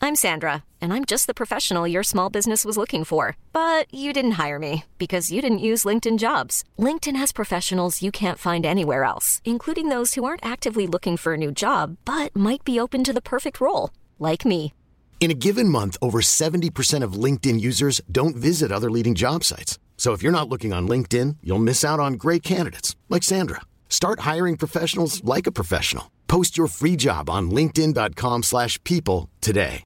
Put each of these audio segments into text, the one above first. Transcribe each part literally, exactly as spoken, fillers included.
I'm Sandra, and I'm just the professional your small business was looking for. But you didn't hire me because you didn't use LinkedIn Jobs. LinkedIn has professionals you can't find anywhere else, including those who aren't actively looking for a new job, but might be open to the perfect role, like me. In a given month, over seventy percent of LinkedIn users don't visit other leading job sites. So if you're not looking on LinkedIn, you'll miss out on great candidates like Sandra. Start hiring professionals like a professional. Post your free job on linkedin dot com slash people today.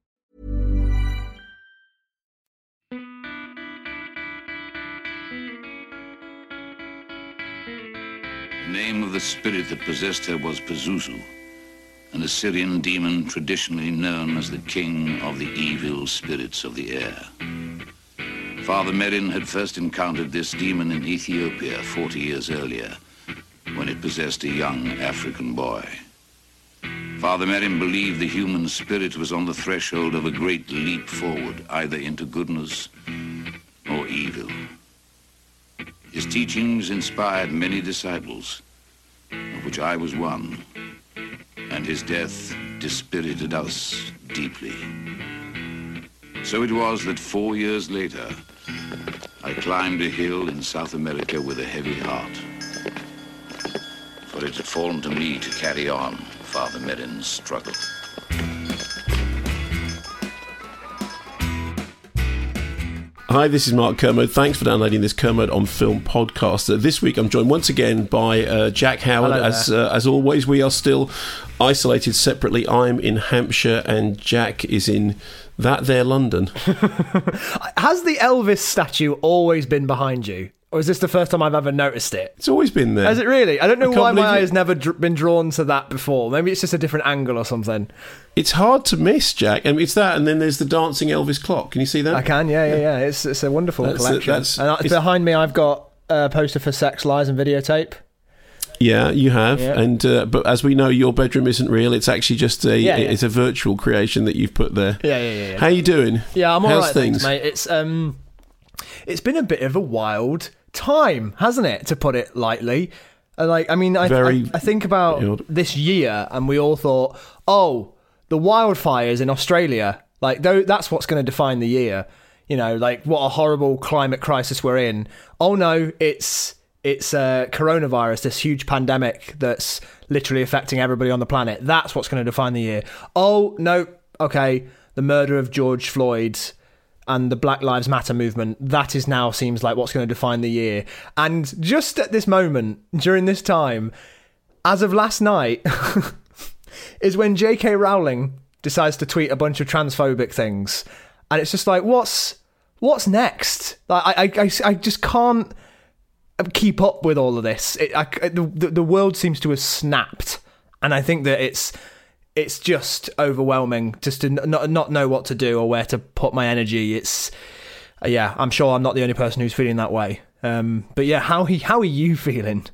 The name of the spirit that possessed her was Pazuzu, an Assyrian demon traditionally known as the king of the evil spirits of the air. Father Merin had first encountered this demon in Ethiopia forty years earlier, when it possessed a young African boy. Father Merin believed the human spirit was on the threshold of a great leap forward, either into goodness or evil. His teachings inspired many disciples, of which I was one, and his death dispirited us deeply. So it was that four years later, I climbed a hill in South America with a heavy heart. For it had fallen to me to carry on Father Merin's struggle. Hi, this is Mark Kermode. Thanks for downloading this Kermode on Film podcast. Uh, this week I'm joined once again by uh, Jack Howard. As uh, as always, we are still isolated separately. I'm in Hampshire and Jack is in that there London. Has the Elvis statue always been behind you? Or is this the first time I've ever noticed it? It's always been there. Has it really? I don't know I why my eye it. has never dr- been drawn to that before. Maybe it's just a different angle or something. It's hard to miss, Jack. I mean, it's that, and then there's the dancing Elvis clock. Can you see that? I can, yeah, yeah, yeah. It's it's a wonderful That's collection. A, that's, and I, behind me, I've got a poster for Sex, Lies and Videotape. Yeah, you have. Yeah. And uh, but as we know, your bedroom isn't real. It's actually just a yeah, yeah. it's a virtual creation that you've put there. Yeah, yeah, yeah. yeah. How you doing? Yeah, I'm all How's right, things? thanks, mate. It's um, it's been a bit of a wild time, hasn't it, to put it lightly? Uh, like, I mean, I, Very I, I think about you know, this year, and we all thought, oh, the wildfires in Australia, like, th- that's what's going to define the year. You know, like, what a horrible climate crisis we're in. Oh no, it's it's uh, coronavirus, this huge pandemic that's literally affecting everybody on the planet. That's what's going to define the year. Oh no, okay, the murder of George Floyd and the Black Lives Matter movement, that is now seems like what's going to define the year. And just at this moment, during this time, as of last night, is when J K Rowling decides to tweet a bunch of transphobic things. And it's just like, what's what's next? Like, I, I, I just can't keep up with all of this. It, I, the, the world seems to have snapped. And I think that it's... It's just overwhelming just to not not know what to do or where to put my energy. It's uh, yeah, I'm sure I'm not the only person who's feeling that way. Um, but yeah, how he how are you feeling?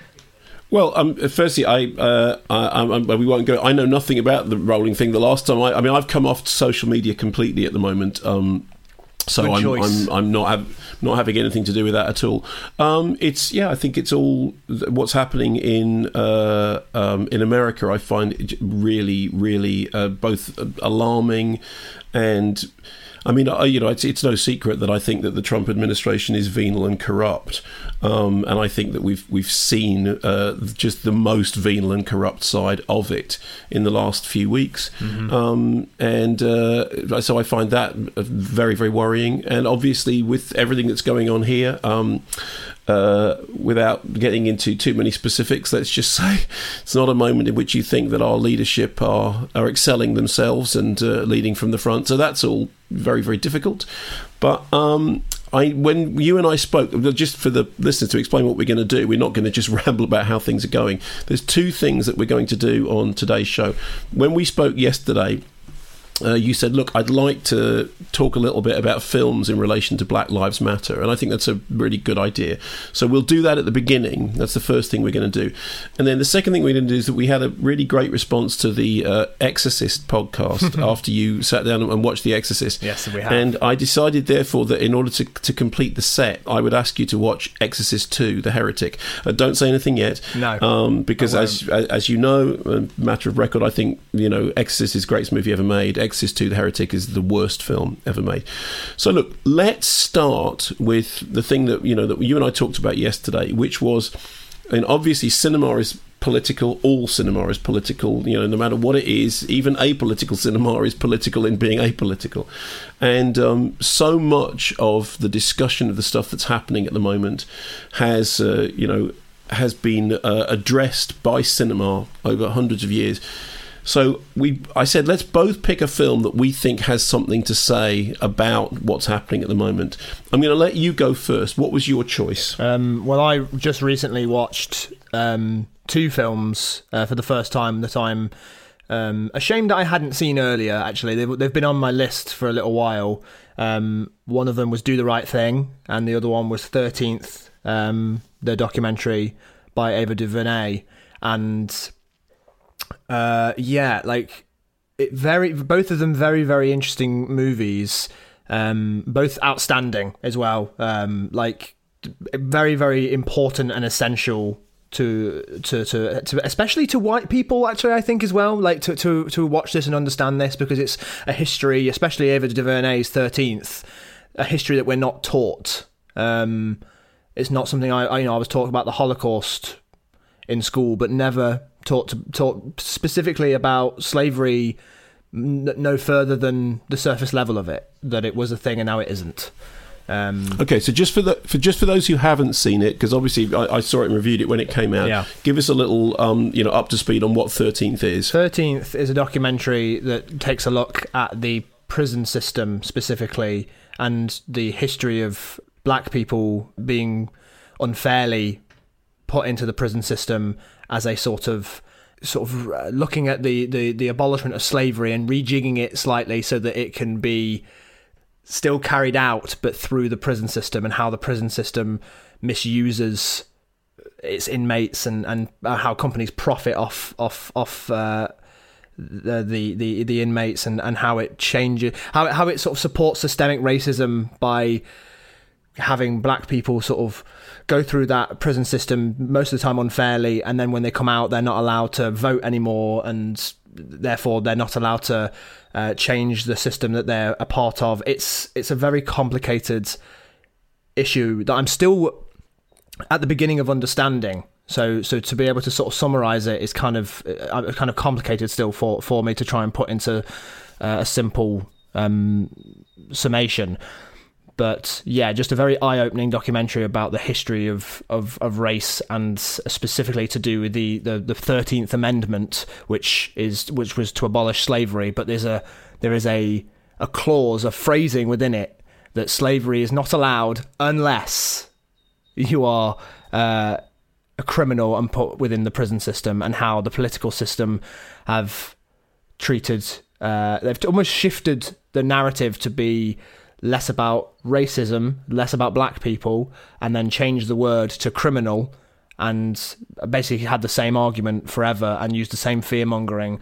Well, um, firstly, I, uh, I, I, I we won't go. I know nothing about the Rowling thing. The last time, I, I mean, I've come off social media completely at the moment. Um, so Good I'm, choice. I'm I'm not have, not having anything to do with that at all. Um, it's yeah, I think it's all what's happening in uh, um, in America. I find it really, really uh, both alarming and. I mean, I, you know, it's, it's no secret that I think that the Trump administration is venal and corrupt, um, and I think that we've we've seen uh, just the most venal and corrupt side of it in the last few weeks, mm-hmm. um, and uh, so I find that very, very worrying. And obviously, with everything that's going on here. Um, Uh, without getting into too many specifics, let's just say it's not a moment in which you think that our leadership are are excelling themselves and uh, leading from the front. So that's all very, very difficult. But um, I, when you and I spoke, just for the listeners to explain what we're going to do, we're not going to just ramble about how things are going. There's two things that we're going to do on today's show. When we spoke yesterday, Uh, you said, look, I'd like to talk a little bit about films in relation to Black Lives Matter, and I think that's a really good idea. So we'll do that at the beginning. That's the first thing we're going to do. And then the second thing we're going to do is that we had a really great response to the uh, Exorcist podcast after you sat down and watched The Exorcist. Yes, we have. And I decided, therefore, that in order to, to complete the set, I would ask you to watch Exorcist two, The Heretic. Uh, don't say anything yet. No. Um, because as as you know, a matter of record, I think, you know, Exorcist is the greatest movie ever made. Exorcist two: The Heretic is the worst film ever made. So look, let's start with the thing that you know that you and I talked about yesterday, which was, and obviously cinema is political. All cinema is political. You know, no matter what it is, even apolitical cinema is political in being apolitical. And um, so much of the discussion of the stuff that's happening at the moment has, uh, you know, has been uh, addressed by cinema over hundreds of years. So we, I said, let's both pick a film that we think has something to say about what's happening at the moment. I'm going to let you go first. What was your choice? Um, well, I just recently watched um, two films uh, for the first time that I'm um, ashamed that I hadn't seen earlier, actually. They've, they've been on my list for a little while. Um, one of them was Do the Right Thing, and the other one was thirteenth, um, the documentary by Ava DuVernay. And... Uh, yeah, like it very both of them very very interesting movies, um, both outstanding as well. Um, like very very important and essential to, to to to especially to white people. Actually, I think as well, like to to to watch this and understand this, because it's a history, especially Ava DuVernay's thirteenth, a history that we're not taught. Um, it's not something I, I you know I was taught about the Holocaust in school, but never taught to, taught specifically about slavery n- no further than the surface level of it, that it was a thing and now it isn't. Um, okay, so just for the for just for those who haven't seen it, because obviously I, I saw it and reviewed it when it came out. Yeah. Give us a little, um, you know, up to speed on what thirteenth is. thirteenth is a documentary that takes a look at the prison system specifically and the history of black people being unfairly put into the prison system as a sort of sort of uh, looking at the, the, the abolishment of slavery and rejigging it slightly so that it can be still carried out, but through the prison system, and how the prison system misuses its inmates, and, and how companies profit off off off uh, the, the the the inmates, and, and how it changes, how it, how it sort of supports systemic racism by having black people sort of go through that prison system most of the time unfairly, and then when they come out, they're not allowed to vote anymore, and therefore they're not allowed to uh, change the system that they're a part of. It's it's a very complicated issue that I'm still at the beginning of understanding. So so to be able to sort of summarize it is kind of uh, kind of complicated still for, for me to try and put into uh, a simple um, summation. But yeah, just a very eye-opening documentary about the history of, of, of race, and specifically to do with the, the, the thirteenth Amendment, which is which was to abolish slavery. But there's a there is a a clause, a phrasing within it, that slavery is not allowed unless you are uh, a criminal and put within the prison system, and how the political system have treated. Uh, they've almost shifted the narrative to be less about racism, less about black people, and then changed the word to criminal, and basically had the same argument forever and used the same fear-mongering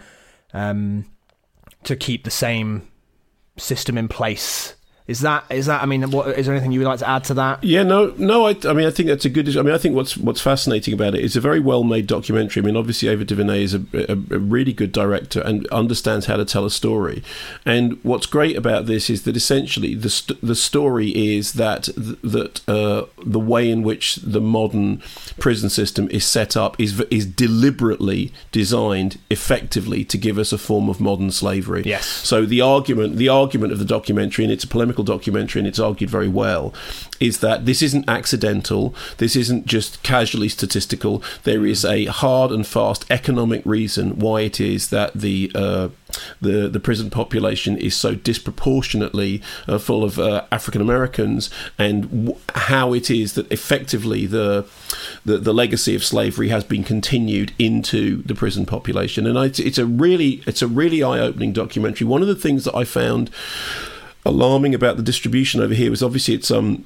um, to keep the same system in place. Is that, is that, I mean, what, is there anything you would like to add to that? Yeah, no, no. I, I mean, I think that's a good. I mean, I think what's what's fascinating about it is a very well-made documentary. I mean, obviously, Ava DuVernay is a, a, a really good director and understands how to tell a story. And what's great about this is that essentially the st- the story is that th- that uh, the way in which the modern prison system is set up is is deliberately designed effectively to give us a form of modern slavery. Yes. So the argument the argument of the documentary, and it's a polemical documentary, and it's argued very well, is that this isn't accidental, this isn't just casually statistical. There is a hard and fast economic reason why it is that the uh, the the prison population is so disproportionately uh, full of uh, African Americans, and w- how it is that effectively the, the the legacy of slavery has been continued into the prison population. And I, it's a really it's a really eye-opening documentary. One of the things that I found alarming about the distribution over here was obviously it's um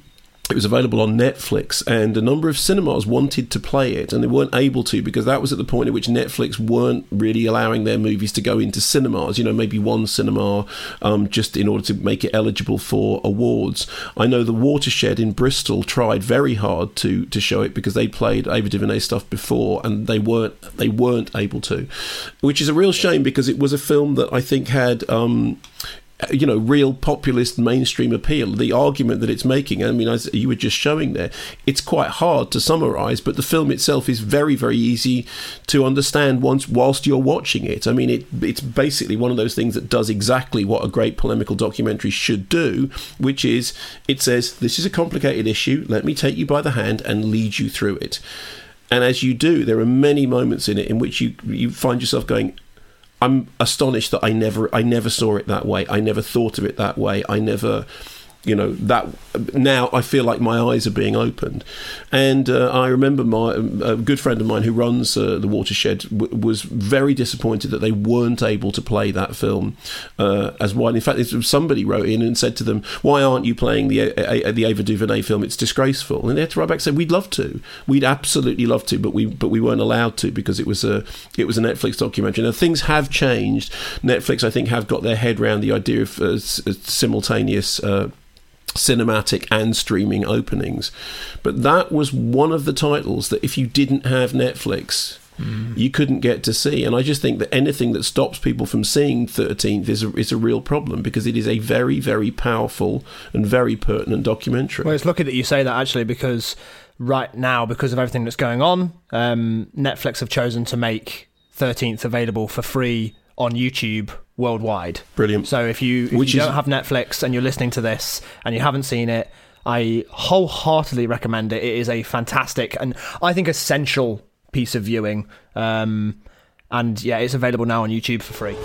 it was available on Netflix, and a number of cinemas wanted to play it, and they weren't able to because that was at the point at which Netflix weren't really allowing their movies to go into cinemas. You know, maybe one cinema um, just in order to make it eligible for awards. I know the Watershed in Bristol tried very hard to to show it because they played Ava DuVernay stuff before, and they weren't they weren't able to, which is a real shame because it was a film that I think had. Um, you know, real populist mainstream appeal. The argument that it's making, I mean, as you were just showing there, it's quite hard to summarise, but the film itself is very, very easy to understand once whilst you're watching it. I mean, it it's basically one of those things that does exactly what a great polemical documentary should do, which is it says, this is a complicated issue, let me take you by the hand and lead you through it. And as you do, there are many moments in it in which you you find yourself going, I'm astonished that I never I never saw it that way. I never thought of it that way. I never, you know, that now I feel like my eyes are being opened. And uh, I remember my a good friend of mine who runs uh, the Watershed w- was very disappointed that they weren't able to play that film uh, as widely. In fact, somebody wrote in and said to them, "Why aren't you playing the uh, the Ava DuVernay film? It's disgraceful." And they had to write back and say, "We'd love to. We'd absolutely love to, but we but we weren't allowed to because it was a it was a Netflix documentary." Now things have changed. Netflix, I think, have got their head around the idea of uh, simultaneous. Uh, cinematic and streaming openings, but that was one of the titles that if you didn't have Netflix mm. you couldn't get to see, and I just think that anything that stops people from seeing thirteenth is a, is a real problem because it is a very, very powerful and very pertinent documentary. Well, it's lucky that you say that actually, because right now, because of everything that's going on, um, Netflix have chosen to make thirteenth available for free on YouTube worldwide. Brilliant. So if you, if Which you is... don't have Netflix and you're listening to this and you haven't seen it, I wholeheartedly recommend it. It is a fantastic and I think essential piece of viewing. Um, and yeah, it's available now on YouTube for free.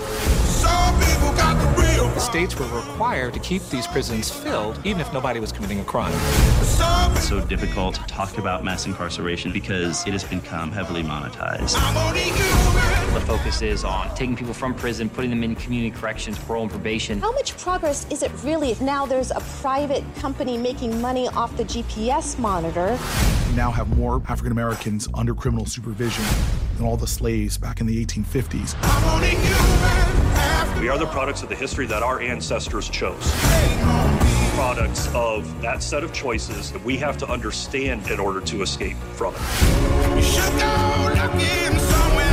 The states were required to keep these prisons filled, even if nobody was committing a crime. It's so difficult to talk about mass incarceration because it has become heavily monetized. The focus is on taking people from prison, putting them in community corrections, parole and probation. How much progress is it really if now there's a private company making money off the G P S monitor? We now have more African Americans under criminal supervision than all the slaves back in the eighteen fifties. We are the products of the history that our ancestors chose. Products of that set of choices that we have to understand in order to escape from it. We should go looking somewhere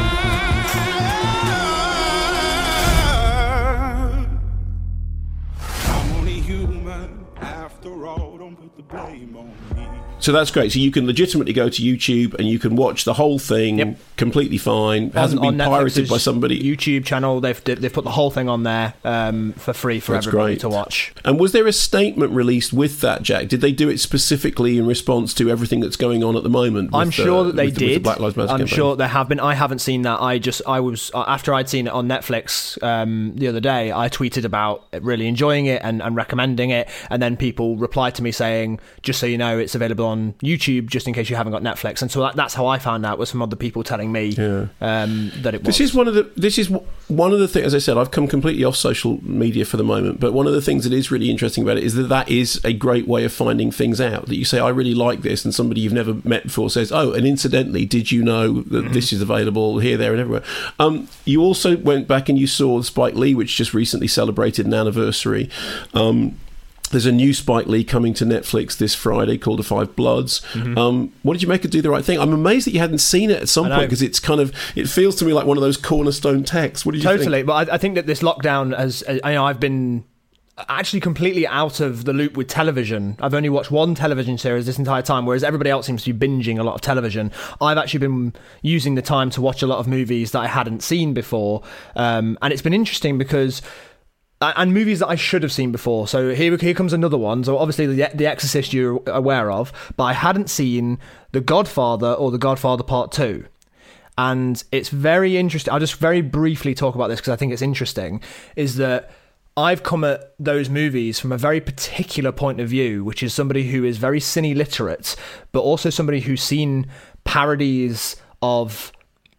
high. I'm only human after all, don't put the blame on me. So that's great. So you can legitimately go to YouTube and you can watch the whole thing yep. completely fine. It hasn't on, been on pirated by somebody. YouTube channel, they've they've put the whole thing on there um, for free for that's everybody great. to watch. And was there a statement released with that, Jack? Did they do it specifically in response to everything that's going on at the moment? I'm sure uh, that they with, did. With the Black Lives Matter I'm campaign? sure there have been. I haven't seen that. I just I was after I'd seen it on Netflix um, the other day. I tweeted about really enjoying it and, and recommending it, and then people replied to me saying, "Just so you know, it's available on YouTube, just in case you haven't got Netflix." And so that, that's how I found out, was from other people telling me yeah. um, that it was. This is one of the. This is one of the things. As I said, I've come completely off social media for the moment. But one of the things that is really interesting about it is that that is a great way of finding things out. That you say, "I really like this," and somebody you've never met before says, "Oh, and incidentally, did you know that mm-hmm. this is available here, there, and everywhere?" Um, you also went back and you saw Spike Lee, which just recently celebrated an anniversary. Um, There's a new Spike Lee coming to Netflix this Friday called The Five Bloods. Mm-hmm. Um, what did you make of Do the Right Thing? I'm amazed that you hadn't seen it at some point, because it's kind of, it feels to me like one of those cornerstone texts. What did you totally. think? Totally, but I, I think that this lockdown has, I know I've been actually completely out of the loop with television. I've only watched one television series this entire time, whereas everybody else seems to be binging a lot of television. I've actually been using the time to watch a lot of movies that I hadn't seen before. Um, and it's been interesting because... And movies that I should have seen before. So here, here comes another one. So obviously the, the Exorcist you're aware of, but I hadn't seen The Godfather or The Godfather Part two. And it's very interesting. I'll just very briefly talk about this because I think it's interesting, is that I've come at those movies from a very particular point of view, which is somebody who is very cine literate, but also somebody who's seen parodies of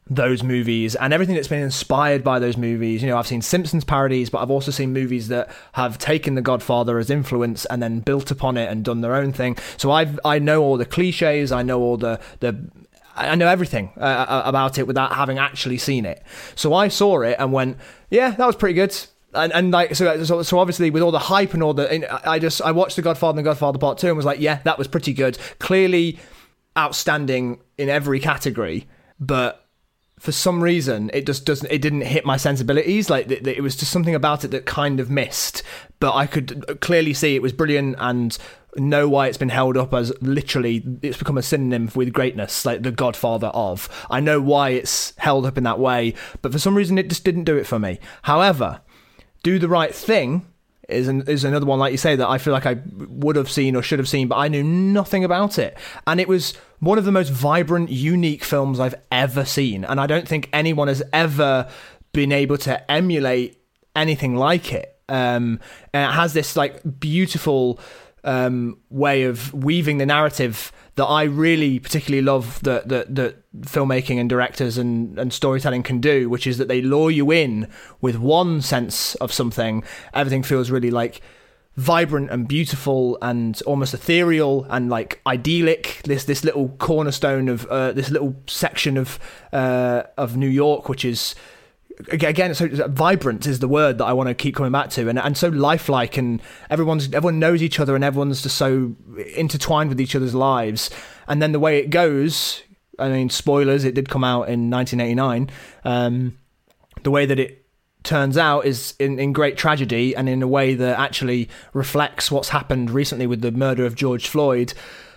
those movies and everything that's been inspired by those movies. You know, I've seen Simpsons parodies, but I've also seen movies that have taken The Godfather as influence and then built upon it and done their own thing. So I've I know all the cliches, I know all the the I know everything uh, about it without having actually seen it. So I saw it and went, yeah, that was pretty good. And and like so, so so obviously with all the hype and all the, I just I watched The Godfather and The Godfather Part Two and was like, yeah, that was pretty good. Clearly outstanding in every category, but for some reason it just doesn't. It didn't hit my sensibilities. Like it, it was just something about it that kind of missed. But I could clearly see it was brilliant and know why it's been held up as literally it's become a synonym with greatness, like the Godfather of. I know why it's held up in that way, but for some reason it just didn't do it for me. However, Do the Right Thing is an, is another one, like you say, that I feel like I would have seen or should have seen, but I knew nothing about it. And it was one of the most vibrant, unique films I've ever seen. And I don't think anyone has ever been able to emulate anything like it. Um, and it has this like beautiful um, way of weaving the narrative that I really particularly love that that that filmmaking and directors and, and storytelling can do, which is that they lure you in with one sense of something. Everything feels really like vibrant and beautiful and almost ethereal and like idyllic. This this little cornerstone of uh, this little section of uh, of New York, which is again, so vibrant is the word that I want to keep coming back to, and and so lifelike, and everyone's everyone knows each other, and everyone's just so intertwined with each other's lives. And then the way it goes, I mean, spoilers, it did come out in nineteen eighty-nine. Um, the way that it turns out is in, in great tragedy, and in a way that actually reflects what's happened recently with the murder of George Floyd,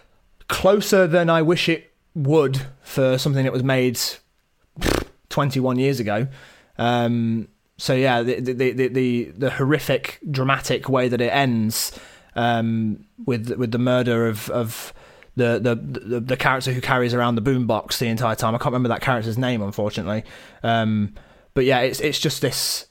closer than I wish it would for something that was made twenty-one years ago. Um, so yeah, the, the the the the horrific, dramatic way that it ends, um, with with the murder of of the the the, the character who carries around the boombox the entire time. I can't remember that character's name, unfortunately. Um, but yeah, it's it's just this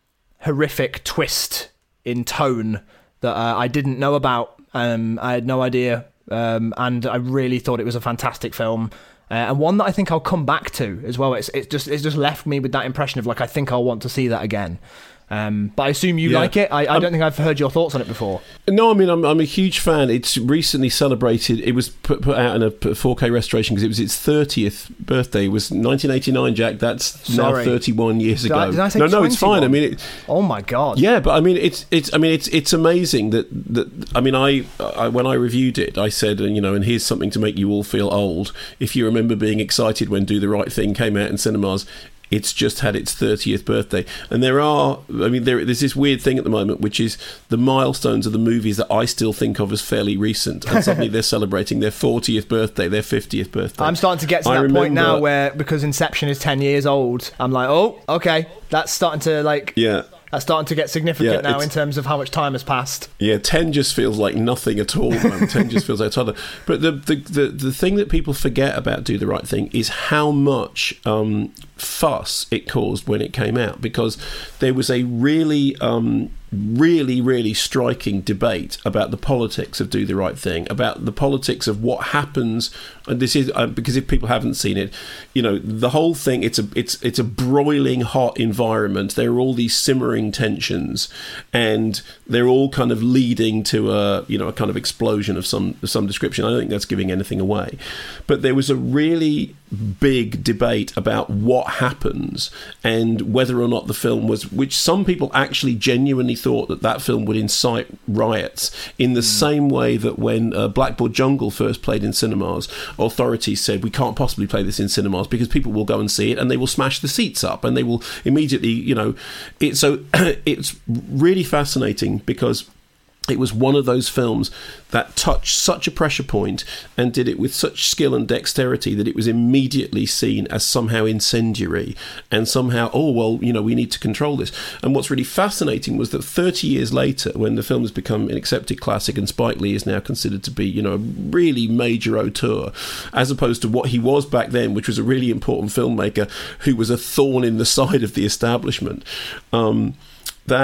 horrific twist in tone that uh, I didn't know about. Um, I had no idea, um, and I really thought it was a fantastic film. Uh, and one that I think I'll come back to as well. It's it's just it's just left me with that impression of like I think I'll want to see that again. Um, but I assume you yeah. like it. I, I um, don't think I've heard your thoughts on it before. No, I mean I'm I'm a huge fan. It's recently celebrated. It was put, put out in a four K restoration because it was its thirtieth birthday. It was nineteen eighty-nine, Jack. That's Sorry. now thirty-one years Did ago. I, did I say no, no, it's fine. I twenty-one? mean, it, oh my god. Yeah, but I mean, it's it's. I mean, it's it's amazing that that. I mean, I, I when I reviewed it, I said, you know, and here's something to make you all feel old. If you remember being excited when Do the Right Thing came out in cinemas. It's just had its thirtieth birthday. And there are, I mean, there, there's this weird thing at the moment, which is the milestones of the movies that I still think of as fairly recent. And suddenly they're celebrating their fortieth birthday, their fiftieth birthday. I'm starting to get to I that remember, point now where, because Inception is ten years old, I'm like, oh, okay, that's starting to like... Yeah. That's starting to get significant Yeah, now in terms of how much time has passed. Yeah, ten just feels like nothing at all. Man. ten just feels like toddler. But the, the the the thing that people forget about Do the Right Thing is how much um, fuss it caused when it came out, because there was a really um, really really striking debate about the politics of Do the Right Thing, about the politics of what happens. And this is uh, because if people haven't seen it, you know, the whole thing, it's a it's it's a broiling hot environment. There are all these simmering tensions, and they're all kind of leading to a you know a kind of explosion of some of some description. I don't think that's giving anything away, but there was a really big debate about what happens and whether or not the film was, which some people actually genuinely thought that that film would incite riots in the mm. same way that when uh, Blackboard Jungle first played in cinemas, authorities said we can't possibly play this in cinemas because people will go and see it and they will smash the seats up and they will immediately, you know, it. So it's really fascinating because it was one of those films that touched such a pressure point and did it with such skill and dexterity that it was immediately seen as somehow incendiary and somehow, oh, well, you know, we need to control this. And what's really fascinating was that thirty years later, when the film has become an accepted classic and Spike Lee is now considered to be, you know, a really major auteur, as opposed to what he was back then, which was a really important filmmaker who was a thorn in the side of the establishment, um, that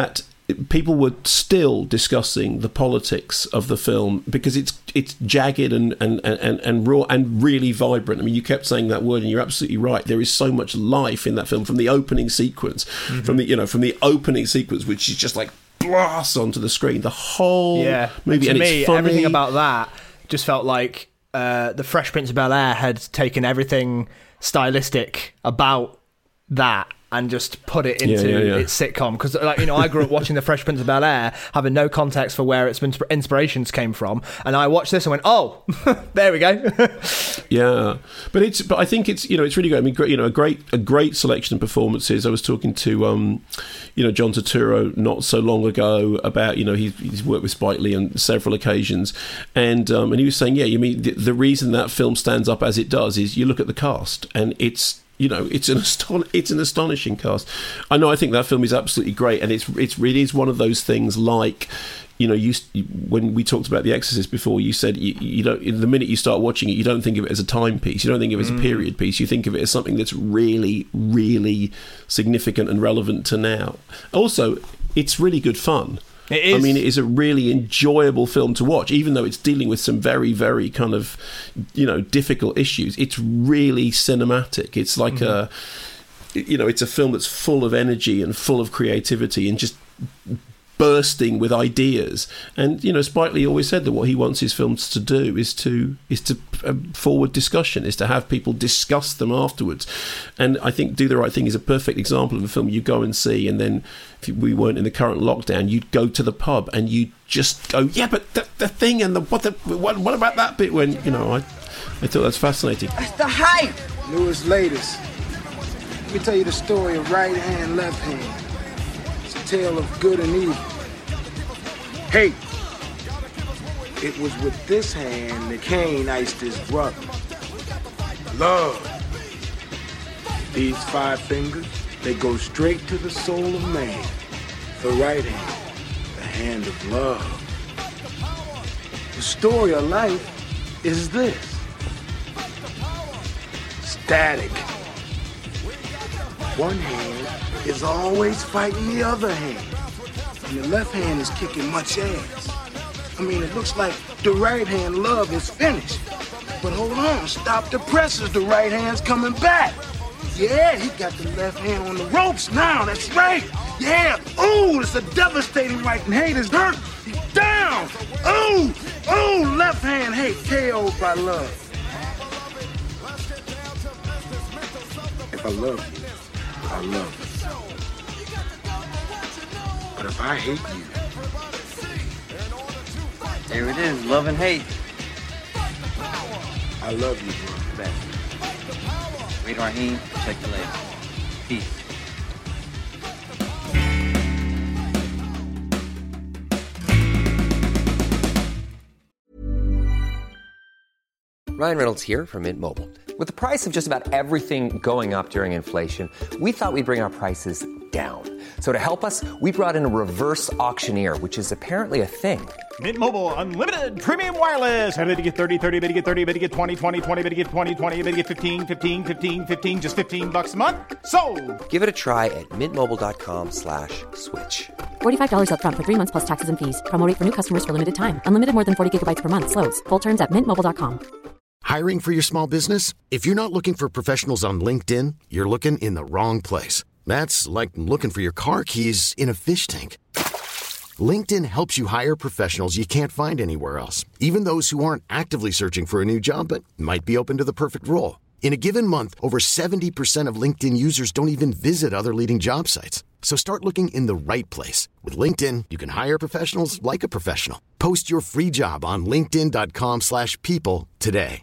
people were still discussing the politics of the film because it's it's jagged and and, and, and raw and really vibrant. I mean, you kept saying that word, and you're absolutely right. There is so much life in that film, from the opening sequence, mm-hmm. from the you know from the opening sequence, which is just like blasts onto the screen. The whole yeah. movie, to and me, it's funny. Everything about that just felt like uh, the Fresh Prince of Bel-Air had taken everything stylistic about that and just put it into yeah, yeah, yeah. its sitcom. Because, like, you know, I grew up watching The Fresh Prince of Bel-Air, having no context for where its inspirations came from, and I watched this and went, "Oh, there we go." yeah, but it's but I think it's you know it's really good. I mean, great, you know, a great a great selection of performances. I was talking to um, you know, John Turturro not so long ago about you know he's, he's worked with Spike Lee on several occasions, and um, and he was saying, yeah, you mean the, the reason that film stands up as it does is you look at the cast and it's. You know, it's an aston- it's an astonishing cast. I know. I think that film is absolutely great, and it's it's really is one of those things like, you know, you when we talked about The Exorcist before, you said you, you don't. The minute you start watching it, you don't think of it as a timepiece. You don't think of it as a period piece. You think of it as something that's really, really significant and relevant to now. Also, it's really good fun. It is. I mean, it is a really enjoyable film to watch, even though it's dealing with some very, very kind of, you know, difficult issues. It's really cinematic. It's like mm-hmm. a, you know, it's a film that's full of energy and full of creativity and just bursting with ideas. And you know, Spike Lee always said that what he wants his films to do is to is to uh, forward discussion, is to have people discuss them afterwards. And I think Do the Right Thing is a perfect example of a film you go and see, and then if we weren't in the current lockdown, you'd go to the pub and you'd just go, yeah, but the, the thing and the what the what, what about that bit? When you know, I I thought that's fascinating. That's the hype. Newest, latest. Let me tell you the story of Right Hand, Left Hand. Tale of good and evil. Hate. It was with this hand that Cain iced his brother. Love. These five fingers, they go straight to the soul of man. The right hand, the hand of love. The story of life is this. Static. One hand is always fighting the other hand. And the left hand is kicking much ass. I mean, it looks like the right hand love is finished. But hold on, stop the presses, the right hand's coming back. Yeah, he got the left hand on the ropes now, that's right. Yeah, ooh, it's a devastating right hand. Hate is hurt, he's down. Ooh, ooh, left hand hate, K O'd by love. If I love you, I love you. But if I hate you... There it is, love and hate. I love you, bro. Bet. Read Raheem, check the label. Peace. Ryan Reynolds here from Mint Mobile. With the price of just about everything going up during inflation, we thought we'd bring our prices down. So to help us, we brought in a reverse auctioneer, which is apparently a thing. Mint Mobile Unlimited Premium Wireless. How to get thirty, thirty, how to get thirty, how to get twenty, twenty, twenty, how to get twenty, twenty, how to get fifteen, fifteen, fifteen, fifteen, just fifteen bucks a month? Sold! Give it a try at mintmobile.com slash switch. forty-five dollars up front for three months plus taxes and fees. Promo rate for new customers for limited time. Unlimited more than forty gigabytes per month. Slows full terms at mint mobile dot com. Hiring for your small business? If you're not looking for professionals on LinkedIn, you're looking in the wrong place. That's like looking for your car keys in a fish tank. LinkedIn helps you hire professionals you can't find anywhere else, even those who aren't actively searching for a new job but might be open to the perfect role. In a given month, over seventy percent of LinkedIn users don't even visit other leading job sites. So start looking in the right place. With LinkedIn, you can hire professionals like a professional. Post your free job on linkedin.com slash people today.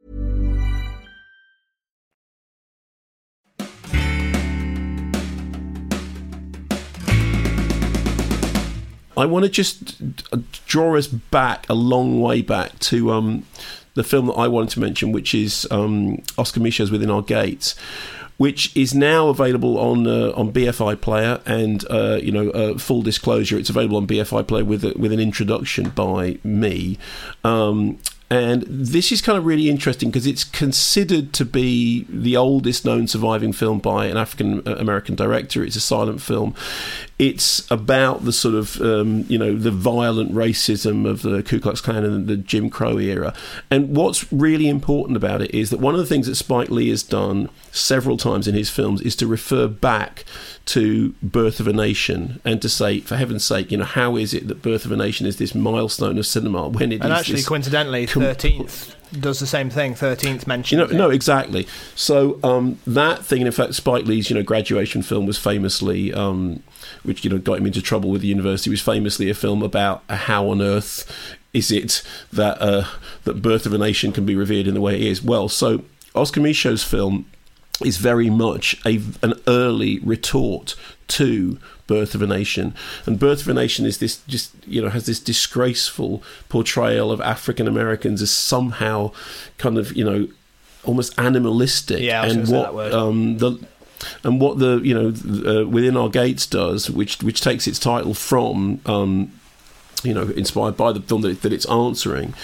I want to just draw us back a long way back to um, the film that I wanted to mention, which is um, Oscar Micheaux's Within Our Gates, which is now available on uh, on B F I Player, and uh, you know, uh, full disclosure, it's available on B F I Player with a, with an introduction by me. Um, And this is kind of really interesting because it's considered to be the oldest known surviving film by an African American director. It's a silent film. it's about the sort of um, you know the violent racism of the Ku Klux Klan and the Jim Crow era. And what's really important about it is that one of the things that Spike Lee has done several times in his films is to refer back to Birth of a Nation and to say, for heaven's sake, you know, how is it that Birth of a Nation is this milestone of cinema when it and is actually this coincidentally com- thirteenth does the same thing. thirteenth mentions you know, it. No, exactly. So um, that thing, and in fact, Spike Lee's you know graduation film was famously, um, which you know got him into trouble with the university, was famously a film about how on earth is it that uh, that Birth of a Nation can be revered in the way it is. Well, so Oscar Micheaux's film is very much a an early retort to Birth of a Nation, and Birth of a Nation is this just you know has this disgraceful portrayal of African Americans as somehow kind of you know almost animalistic. Yeah, I was and gonna say what that word. um the and what the you know uh, Within Our Gates does, which which takes its title from um you know inspired by the film that, that it's answering,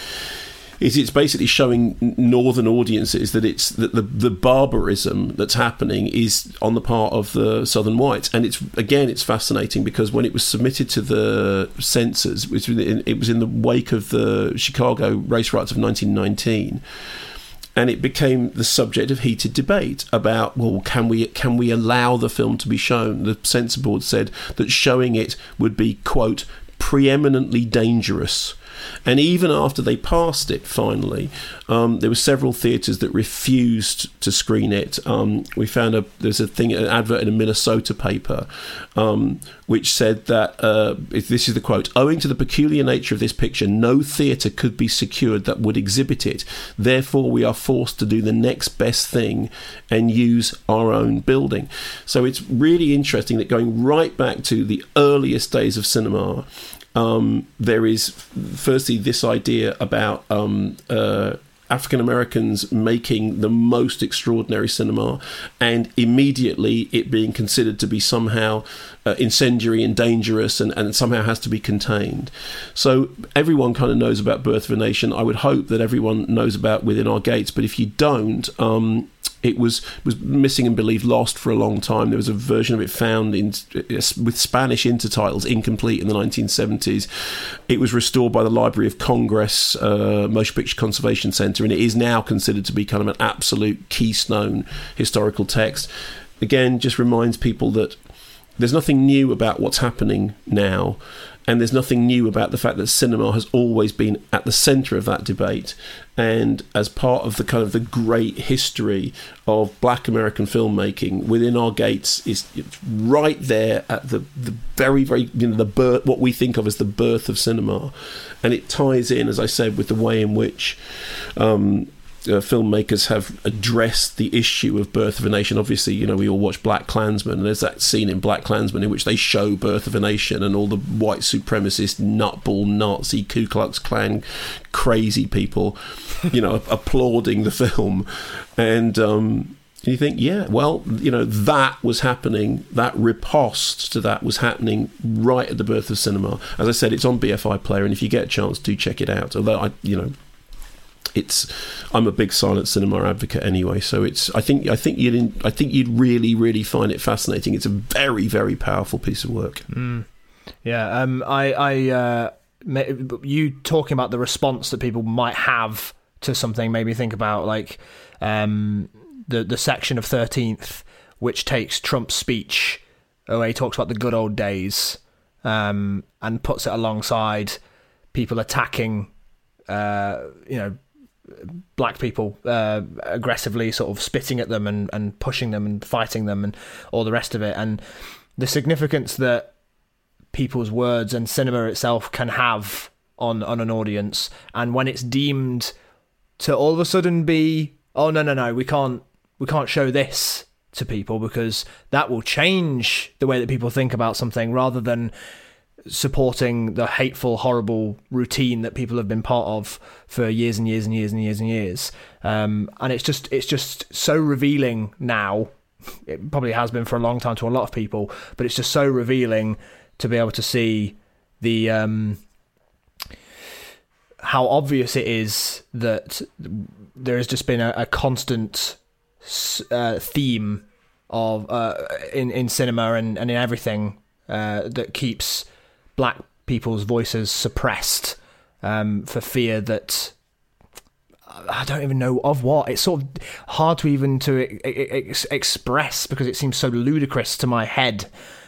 is it's basically showing northern audiences that it's that the, the barbarism that's happening is on the part of the southern whites. And it's again it's fascinating because when it was submitted to the censors, which it was in the wake of the Chicago race riots of nineteen nineteen, and it became the subject of heated debate about, well, can we can we allow the film to be shown? The censor board said that showing it would be, quote, preeminently dangerous. And even after they passed it, finally, um, there were several theatres that refused to screen it. Um, we found a there's a thing, an advert in a Minnesota paper, um, which said that uh, if this is the quote: "Owing to the peculiar nature of this picture, no theatre could be secured that would exhibit it. Therefore, we are forced to do the next best thing and use our own building." So it's really interesting that going right back to the earliest days of cinema. Um, there is firstly this idea about um, uh, African Americans making the most extraordinary cinema, and immediately it being considered to be somehow uh, incendiary and dangerous, and, and somehow has to be contained. So everyone kind of knows about Birth of a Nation. I would hope that everyone knows about Within Our Gates, but if you don't, um, it was was missing and believed lost for a long time. There was a version of it found in with Spanish intertitles, incomplete, in the nineteen seventies. It was restored by the Library of Congress uh, Motion Picture Conservation Center, and it is now considered to be kind of an absolute keystone historical text. Again, just reminds people that there's nothing new about what's happening now, and there's nothing new about the fact that cinema has always been at the centre of that debate. And as part of the kind of the great history of Black American filmmaking, Within Our Gates is it's right there at the, the very, very, you know, the birth, what we think of as the birth of cinema. And it ties in, as I said, with the way in which um, Uh, filmmakers have addressed the issue of Birth of a Nation. Obviously, you know, we all watch Black Klansman, and there's that scene in Black Klansman in which they show Birth of a Nation and all the white supremacist, nutball, Nazi, Ku Klux Klan, crazy people, you know, applauding the film. And um, you think, yeah, well, you know, that was happening, that riposte to that was happening right at the birth of cinema. As I said, it's on B F I Player, and if you get a chance, do check it out. Although, I, you know, It's. I'm a big silent cinema advocate anyway, so it's. I think. I think you'd. I think you'd really, really find it fascinating. It's a very, very powerful piece of work. Mm. Yeah. Um. I. I. Uh, you talking about the response that people might have to something made me think about like, um, the the section of thirteenth which takes Trump's speech, where he talks about the good old days, um, and puts it alongside people attacking, uh, you know. Black people uh, aggressively sort of spitting at them and, and pushing them and fighting them and all the rest of it, and the significance that people's words and cinema itself can have on, on an audience, and when it's deemed to all of a sudden be, oh no no no we can't we can't show this to people because that will change the way that people think about something, rather than supporting the hateful, horrible routine that people have been part of for years and years and years and years and years. Um, and it's just it's just so revealing now. It probably has been for a long time to a lot of people, but it's just so revealing to be able to see the um, how obvious it is that there has just been a, a constant uh, theme of uh, in in cinema and, and in everything. uh, that keeps black people's voices suppressed um, for fear that I don't even know of what. It's sort of hard to even to ex- express because it seems so ludicrous to my head.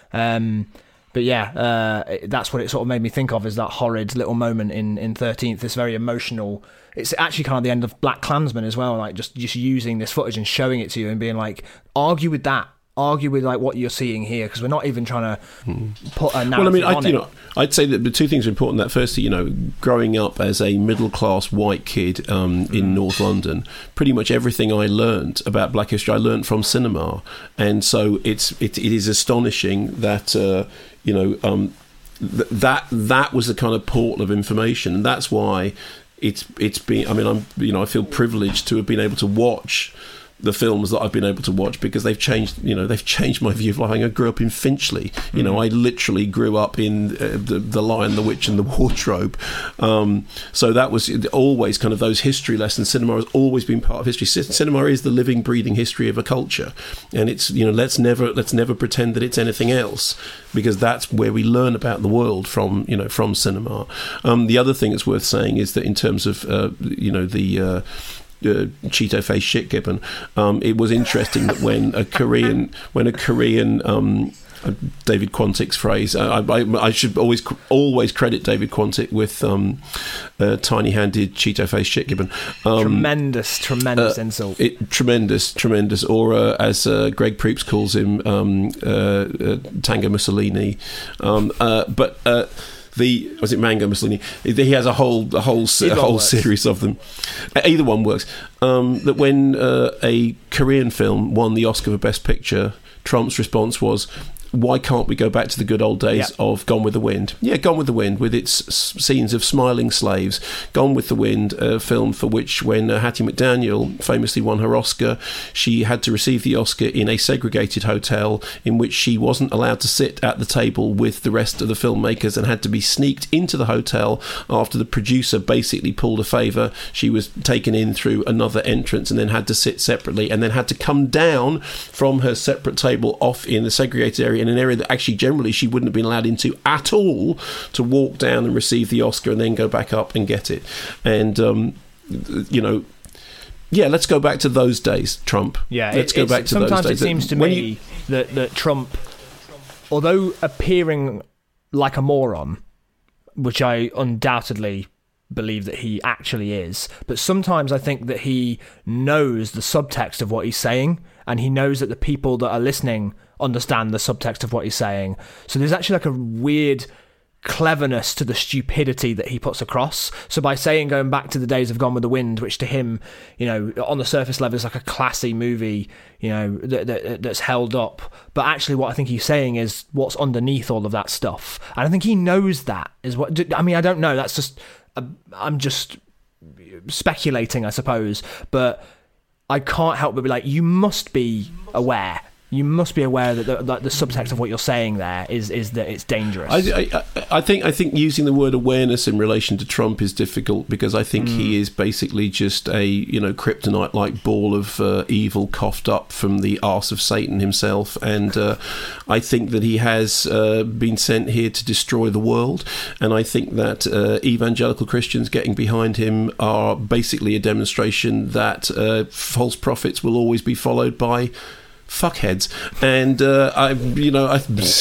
Um, but yeah, uh, that's what it sort of made me think of, is that horrid little moment in, in thirteenth, this very emotional... It's actually kind of the end of Black Klansman as well, like just, just using this footage and showing it to you and being like, argue with that. Argue with like what you're seeing here, because we're not even trying to put a narrative well, I mean, on I'd, it. you know, I'd say that the two things are important. That firstly, you know, growing up as a middle-class white kid um, in mm. North London, pretty much everything I learned about Black history, I learned from cinema, and so it's it, it is astonishing that uh, you know um, th- that that was the kind of portal of information, and that's why it's it's been. I mean, I'm you know I feel privileged to have been able to watch the films that I've been able to watch, because they've changed, you know, they've changed my view of life. I grew up in Finchley. You know, mm. I literally grew up in uh, the, the Lion, the Witch and the Wardrobe. Um, so that was always kind of those history lessons. Cinema has always been part of history. C- cinema is the living, breathing history of a culture. And it's, you know, let's never, let's never pretend that it's anything else, because that's where we learn about the world from, you know, from cinema. Um, the other thing that's worth saying is that in terms of, uh, you know, the, uh, Uh, Cheeto-faced shit gibbon. Um, it was interesting that when a Korean, when a Korean, um, David Quantick's phrase, uh, I, I should always always credit David Quantick with um, uh, tiny-handed Cheeto-faced shit gibbon. Um, tremendous, tremendous uh, insult. It, tremendous, tremendous. Or uh, as uh, Greg Proops calls him, um, uh, uh, Tango Mussolini. Um, uh, but. Uh, The was it Mango Mussolini? He has a whole a whole a whole works. series of them. Either one works. Um, that when uh, a Korean film won the Oscar for Best Picture, Trump's response was, why can't we go back to the good old days yep. of Gone with the Wind? Yeah, Gone with the Wind, with its s- scenes of smiling slaves. Gone with the Wind, a film for which, when uh, Hattie McDaniel famously won her Oscar, she had to receive the Oscar in a segregated hotel in which she wasn't allowed to sit at the table with the rest of the filmmakers and had to be sneaked into the hotel after the producer basically pulled a favour. She was taken in through another entrance and then had to sit separately, and then had to come down from her separate table off in the segregated area, in an area that actually generally she wouldn't have been allowed into at all, to walk down and receive the Oscar and then go back up and get it. And um, you know, yeah, let's go back to those days, Trump. Yeah, let's it, go back to those days. Sometimes it seems to when me you, that, that Trump, although appearing like a moron, which I undoubtedly believe that he actually is, but sometimes I think that he knows the subtext of what he's saying, and he knows that the people that are listening understand the subtext of what he's saying. So there's actually like a weird cleverness to the stupidity that he puts across. So by saying, going back to the days of Gone with the Wind, which to him, you know, on the surface level is like a classy movie, you know, that, that that's held up, but actually what I think he's saying is what's underneath all of that stuff. And I think he knows that is what, I mean, I don't know, that's just, I'm just speculating, I suppose, but I can't help but be like, you must be aware. You must be aware that the, that the subtext of what you're saying there is is that it's dangerous. I, I, I think I think using the word awareness in relation to Trump is difficult, because I think mm. he is basically just a you know kryptonite-like ball of uh, evil coughed up from the arse of Satan himself, and uh, I think that he has uh, been sent here to destroy the world, and I think that uh, evangelical Christians getting behind him are basically a demonstration that uh, false prophets will always be followed by fuckheads, and uh, I, you know, I,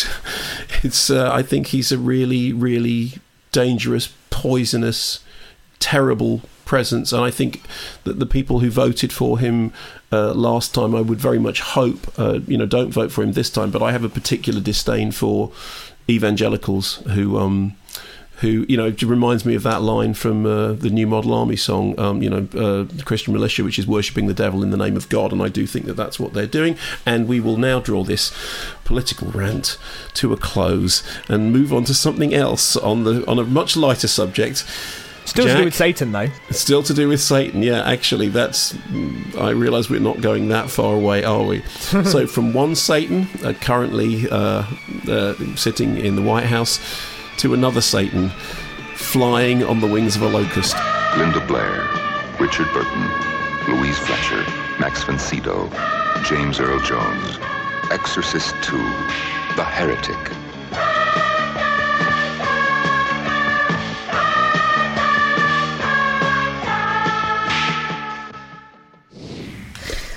it's. Uh, I think he's a really, really dangerous, poisonous, terrible presence, and I think that the people who voted for him uh, last time, I would very much hope, uh, you know, don't vote for him this time. But I have a particular disdain for evangelicals who. Um, Who, you know, it reminds me of that line from uh, the New Model Army song, um, you know, uh, the Christian militia, which is worshipping the devil in the name of God. And I do think that that's what they're doing. And we will now draw this political rant to a close and move on to something else on the on a much lighter subject. Still Jack, to do with Satan, though. Still to do with Satan, yeah. Actually, that's. I realise we're not going that far away, are we? So, from one Satan, uh, currently uh, uh, sitting in the White House, to another Satan, flying on the wings of a locust. Linda Blair, Richard Burton, Louise Fletcher, Max von Sydow, James Earl Jones, Exorcist two, The Heretic,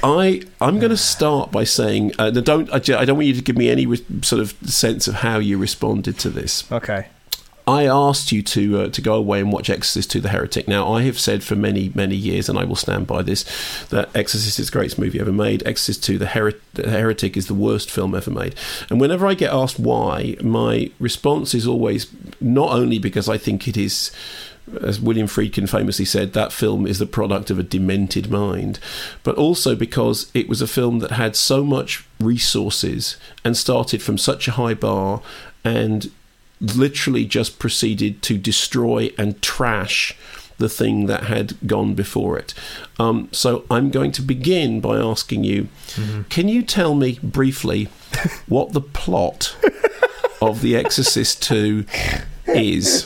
I I'm going to start by saying uh, don't I don't want you to give me any re- sort of sense of how you responded to this. Okay. I asked you to uh, to go away and watch Exorcist two: The Heretic. Now, I have said for many, many years, and I will stand by this, that Exorcist is the greatest movie ever made. Exorcist two: The Her- The Heretic is the worst film ever made. And whenever I get asked why, my response is always not only because I think it is, as William Friedkin famously said, that film is the product of a demented mind, but also because it was a film that had so much resources and started from such a high bar and literally just proceeded to destroy and trash the thing that had gone before it. Um, so I'm going to begin by asking you, mm-hmm. can you tell me briefly what the plot of The Exorcist two is?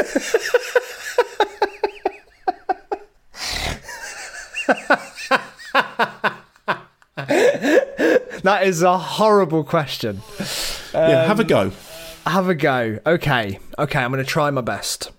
That is a horrible question. Um, yeah, have a go. Have a go. Okay. Okay, I'm going to try my best.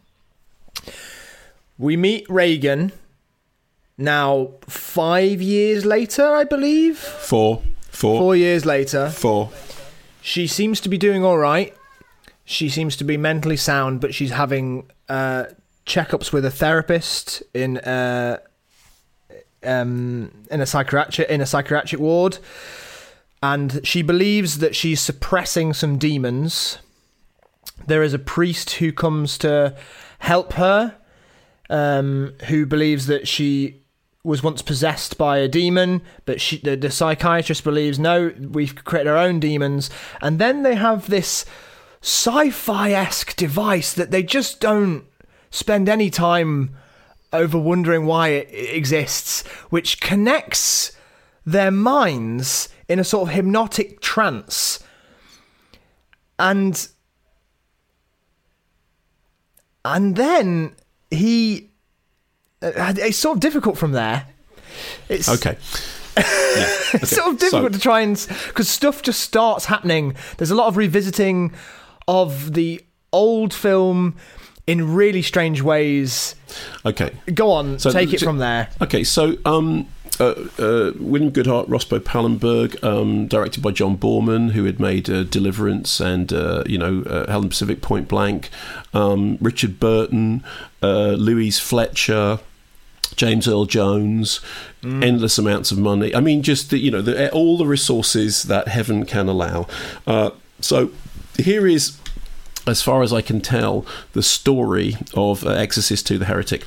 We meet Regan now five years later, I believe. Four. Four. Four years later. Four. She seems to be doing all right. She seems to be mentally sound, but she's having uh, checkups with a therapist in a, um, in a psychiatric in a psychiatric ward, and she believes that she's suppressing some demons. There is a priest who comes to help her, um, who believes that she was once possessed by a demon, but she, the, the psychiatrist believes, no, we've created our own demons. And then they have this sci-fi-esque device that they just don't spend any time over wondering why it, it exists, which connects their minds in a sort of hypnotic trance. And... And then he... Uh, it's sort of difficult from there. It's okay. Yeah, okay. It's sort of difficult so, to try and... Because stuff just starts happening. There's a lot of revisiting of the old film in really strange ways. Okay. Go on, so, take it so, from there. Okay, so... Um, Uh, uh, William Goodhart, Rospo Pallenberg, um, directed by John Borman, who had made uh, Deliverance and uh, you know uh, Helen Pacific, Point Blank. Um, Richard Burton, uh, Louise Fletcher, James Earl Jones, mm. endless amounts of money. I mean, just the, you know the, all the resources that heaven can allow. Uh, so here is, as far as I can tell, the story of uh, Exorcist two: The Heretic.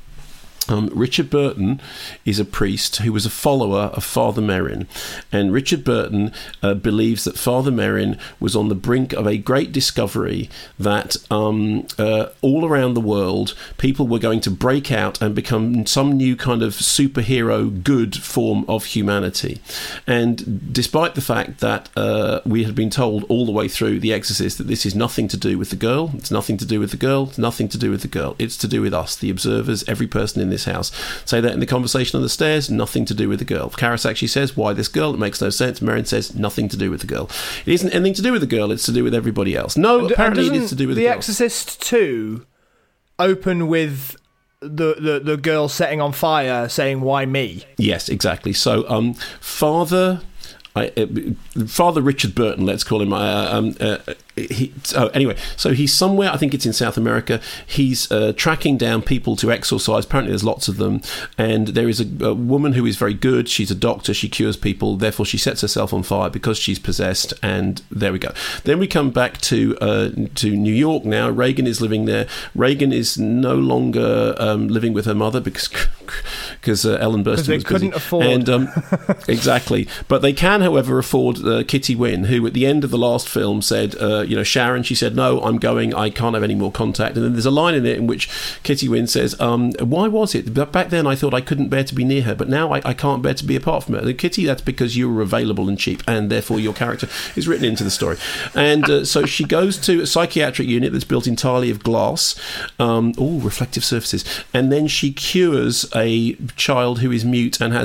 Um, Richard Burton is a priest who was a follower of Father Merrin, and Richard Burton uh, believes that Father Merrin was on the brink of a great discovery that um, uh, all around the world people were going to break out and become some new kind of superhero good form of humanity. And despite the fact that uh, we had been told all the way through The Exorcist that this is nothing to do with the girl, it's nothing to do with the girl, it's nothing to do with the girl, it's to do with us, the observers, every person in this house. Say that in the conversation on the stairs, nothing to do with the girl. Karras actually says, why this girl? It makes no sense. Merrin says, nothing to do with the girl. It isn't anything to do with the girl, it's to do with everybody else. No, and, apparently and it is to do with the, the girl. Exorcist two open with the, the, the girl setting on fire saying, why me? Yes, exactly. So, um, Father... I, uh, Father Richard Burton, let's call him. Uh, um, uh, he, oh, anyway, so he's somewhere, I think it's in South America. He's uh, tracking down people to exorcise. Apparently there's lots of them. And there is a, a woman who is very good. She's a doctor. She cures people. Therefore, she sets herself on fire because she's possessed. And there we go. Then we come back to uh, to New York now. Regan is living there. Regan is no longer um, living with her mother because because uh, Ellen Burstyn was busy. Because they couldn't afford. And, um, exactly. But they can, however, afford uh, Kitty Wynn, who at the end of the last film said, uh, you know, Sharon, she said, no, I'm going, I can't have any more contact. And then there's a line in it in which Kitty Wynn says, um, why was it? Back then I thought I couldn't bear to be near her, but now I, I can't bear to be apart from her. And Kitty, that's because you were available and cheap, and therefore your character is written into the story. And uh, so she goes to a psychiatric unit that's built entirely of glass, um, all reflective surfaces, and then she cures a child who is mute and has autism.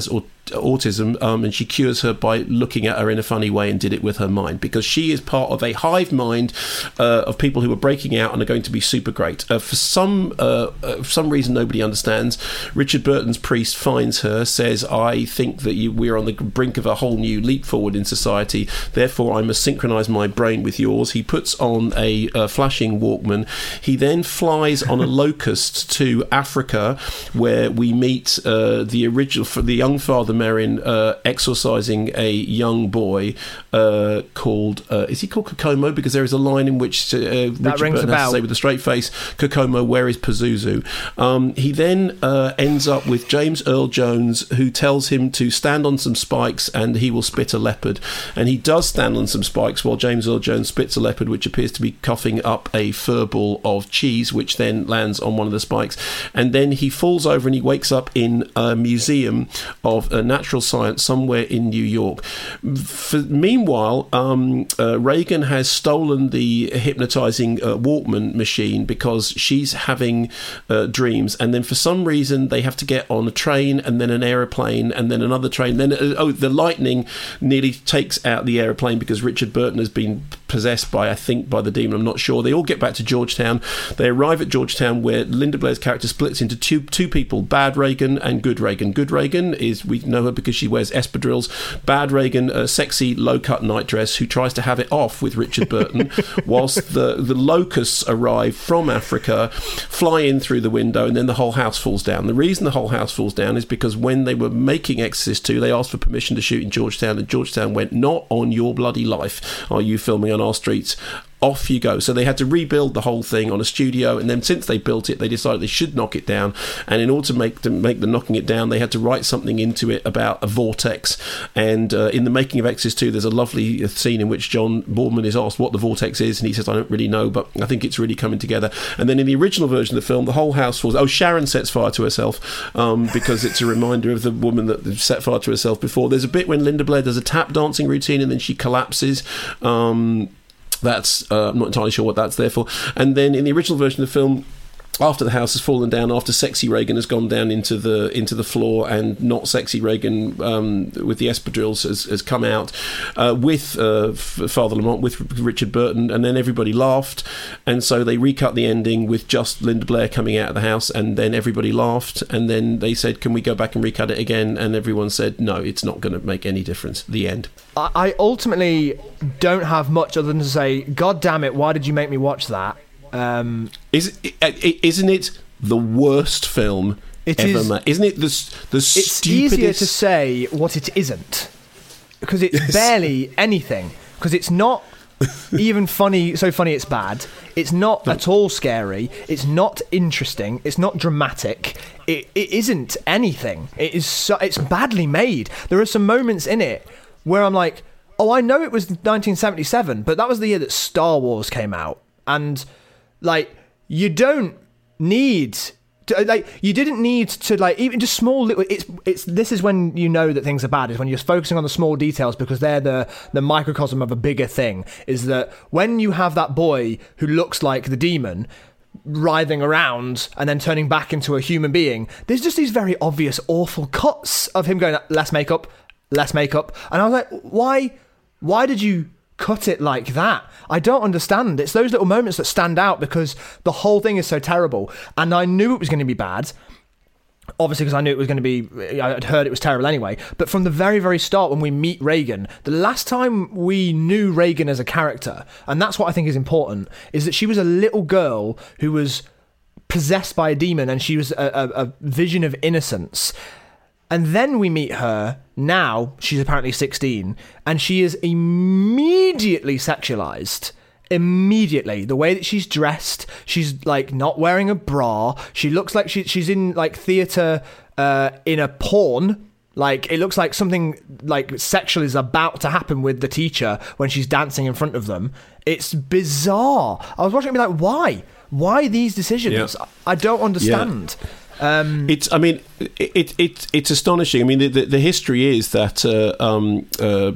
autism, um, and she cures her by looking at her in a funny way and did it with her mind, because she is part of a hive mind uh, of people who are breaking out and are going to be super great. Uh, for some uh, uh, for some reason nobody understands, Richard Burton's priest finds her, says, I think that you, we're on the brink of a whole new leap forward in society, therefore I must synchronise my brain with yours. He puts on a uh, flashing Walkman. He then flies on a locust to Africa, where we meet uh, the original, the young Father Merrin uh, exorcising a young boy uh, called, uh, is he called Kokomo? Because there is a line in which uh, Richard Burton has to say with a straight face, Kokomo, where is Pazuzu? Um, he then uh, ends up with James Earl Jones, who tells him to stand on some spikes and he will spit a leopard. And he does stand on some spikes while James Earl Jones spits a leopard, which appears to be coughing up a fur ball of cheese, which then lands on one of the spikes. And then he falls over and he wakes up in a museum of uh, natural science somewhere in New York. For, meanwhile, um, uh, Reagan has stolen the hypnotizing uh, Walkman machine because she's having uh, dreams, and then for some reason they have to get on a train and then an aeroplane and then another train. Then uh, oh, the lightning nearly takes out the aeroplane because Richard Burton has been possessed by, I think, by the demon. I'm not sure. They all get back to Georgetown. They arrive at Georgetown, where Linda Blair's character splits into two two people: bad Reagan and good Reagan. Good Reagan is, we know her because she wears espadrilles. Bad Reagan, a sexy low-cut nightdress who tries to have it off with Richard Burton, whilst the the locusts arrive from Africa, fly in through the window, and then the whole house falls down. The reason the whole house falls down is because when they were making Exorcist two, they asked for permission to shoot in Georgetown, and Georgetown went, not on your bloody life are you filming on our streets. Off you go. So they had to rebuild the whole thing on a studio, and then since they built it, they decided they should knock it down, and in order to make to make the knocking it down, they had to write something into it about a vortex. And uh, in the making of Exorcist two, there's a lovely scene in which John Boorman is asked what the vortex is, and he says, I don't really know, but I think it's really coming together. And then in the original version of the film, the whole house falls. Oh, Sharon sets fire to herself um, because it's a reminder of the woman that set fire to herself before. There's a bit when Linda Blair does a tap dancing routine and then she collapses. Um, That's uh, I'm not entirely sure what that's there for. And then in the original version of the film, after the house has fallen down, after sexy Reagan has gone down into the into the floor, and not sexy Reagan um, with the espadrilles has, has come out uh, with uh, Father Lamont, with Richard Burton, and then everybody laughed, and so they recut the ending with just Linda Blair coming out of the house, and then everybody laughed, and then they said, can we go back and recut it again? And everyone said, no, it's not going to make any difference. The end. I ultimately don't have much other than to say, God damn it, why did you make me watch that? Um, Is isn't it the worst film it ever is, made? Isn't it the the it's stupidest? It's easier to say what it isn't, because it's Yes. barely anything. Because it's not even funny, so funny it's bad. It's not at all scary. It's not interesting. It's not dramatic. It it isn't anything. It is so, it's badly made. There are some moments in it where I'm like, oh, I know it was nineteen seventy-seven, but that was the year that Star Wars came out, and like, you don't need to, like, you didn't need to, like, even just small little, it's it's this is when you know that things are bad, is when you're focusing on the small details, because they're the the microcosm of a bigger thing. Is that when you have that boy who looks like the demon writhing around and then turning back into a human being, there's just these very obvious awful cuts of him going, less makeup, less makeup, and I was like, why why did you cut it like that? I don't understand. It's those little moments that stand out because the whole thing is so terrible, and I knew it was going to be bad, obviously, because I knew it was going to be, I'd heard it was terrible anyway, but from the very, very start, when we meet Reagan, the last time we knew Reagan as a character, and that's what I think is important, is that she was a little girl who was possessed by a demon, and she was a, a, a vision of innocence. And then we meet her, now she's apparently sixteen, and she is immediately sexualized. Immediately. The way that she's dressed, she's like not wearing a bra, she looks like she, she's in like theatre uh, in a porn. Like, it looks like something like sexual is about to happen with the teacher when she's dancing in front of them. It's bizarre. I was watching it and be like, why? Why these decisions? Yeah. I don't understand. Yeah. Um, it's. I mean, it, it, it it's astonishing. I mean, the, the, the history is that uh, um, uh,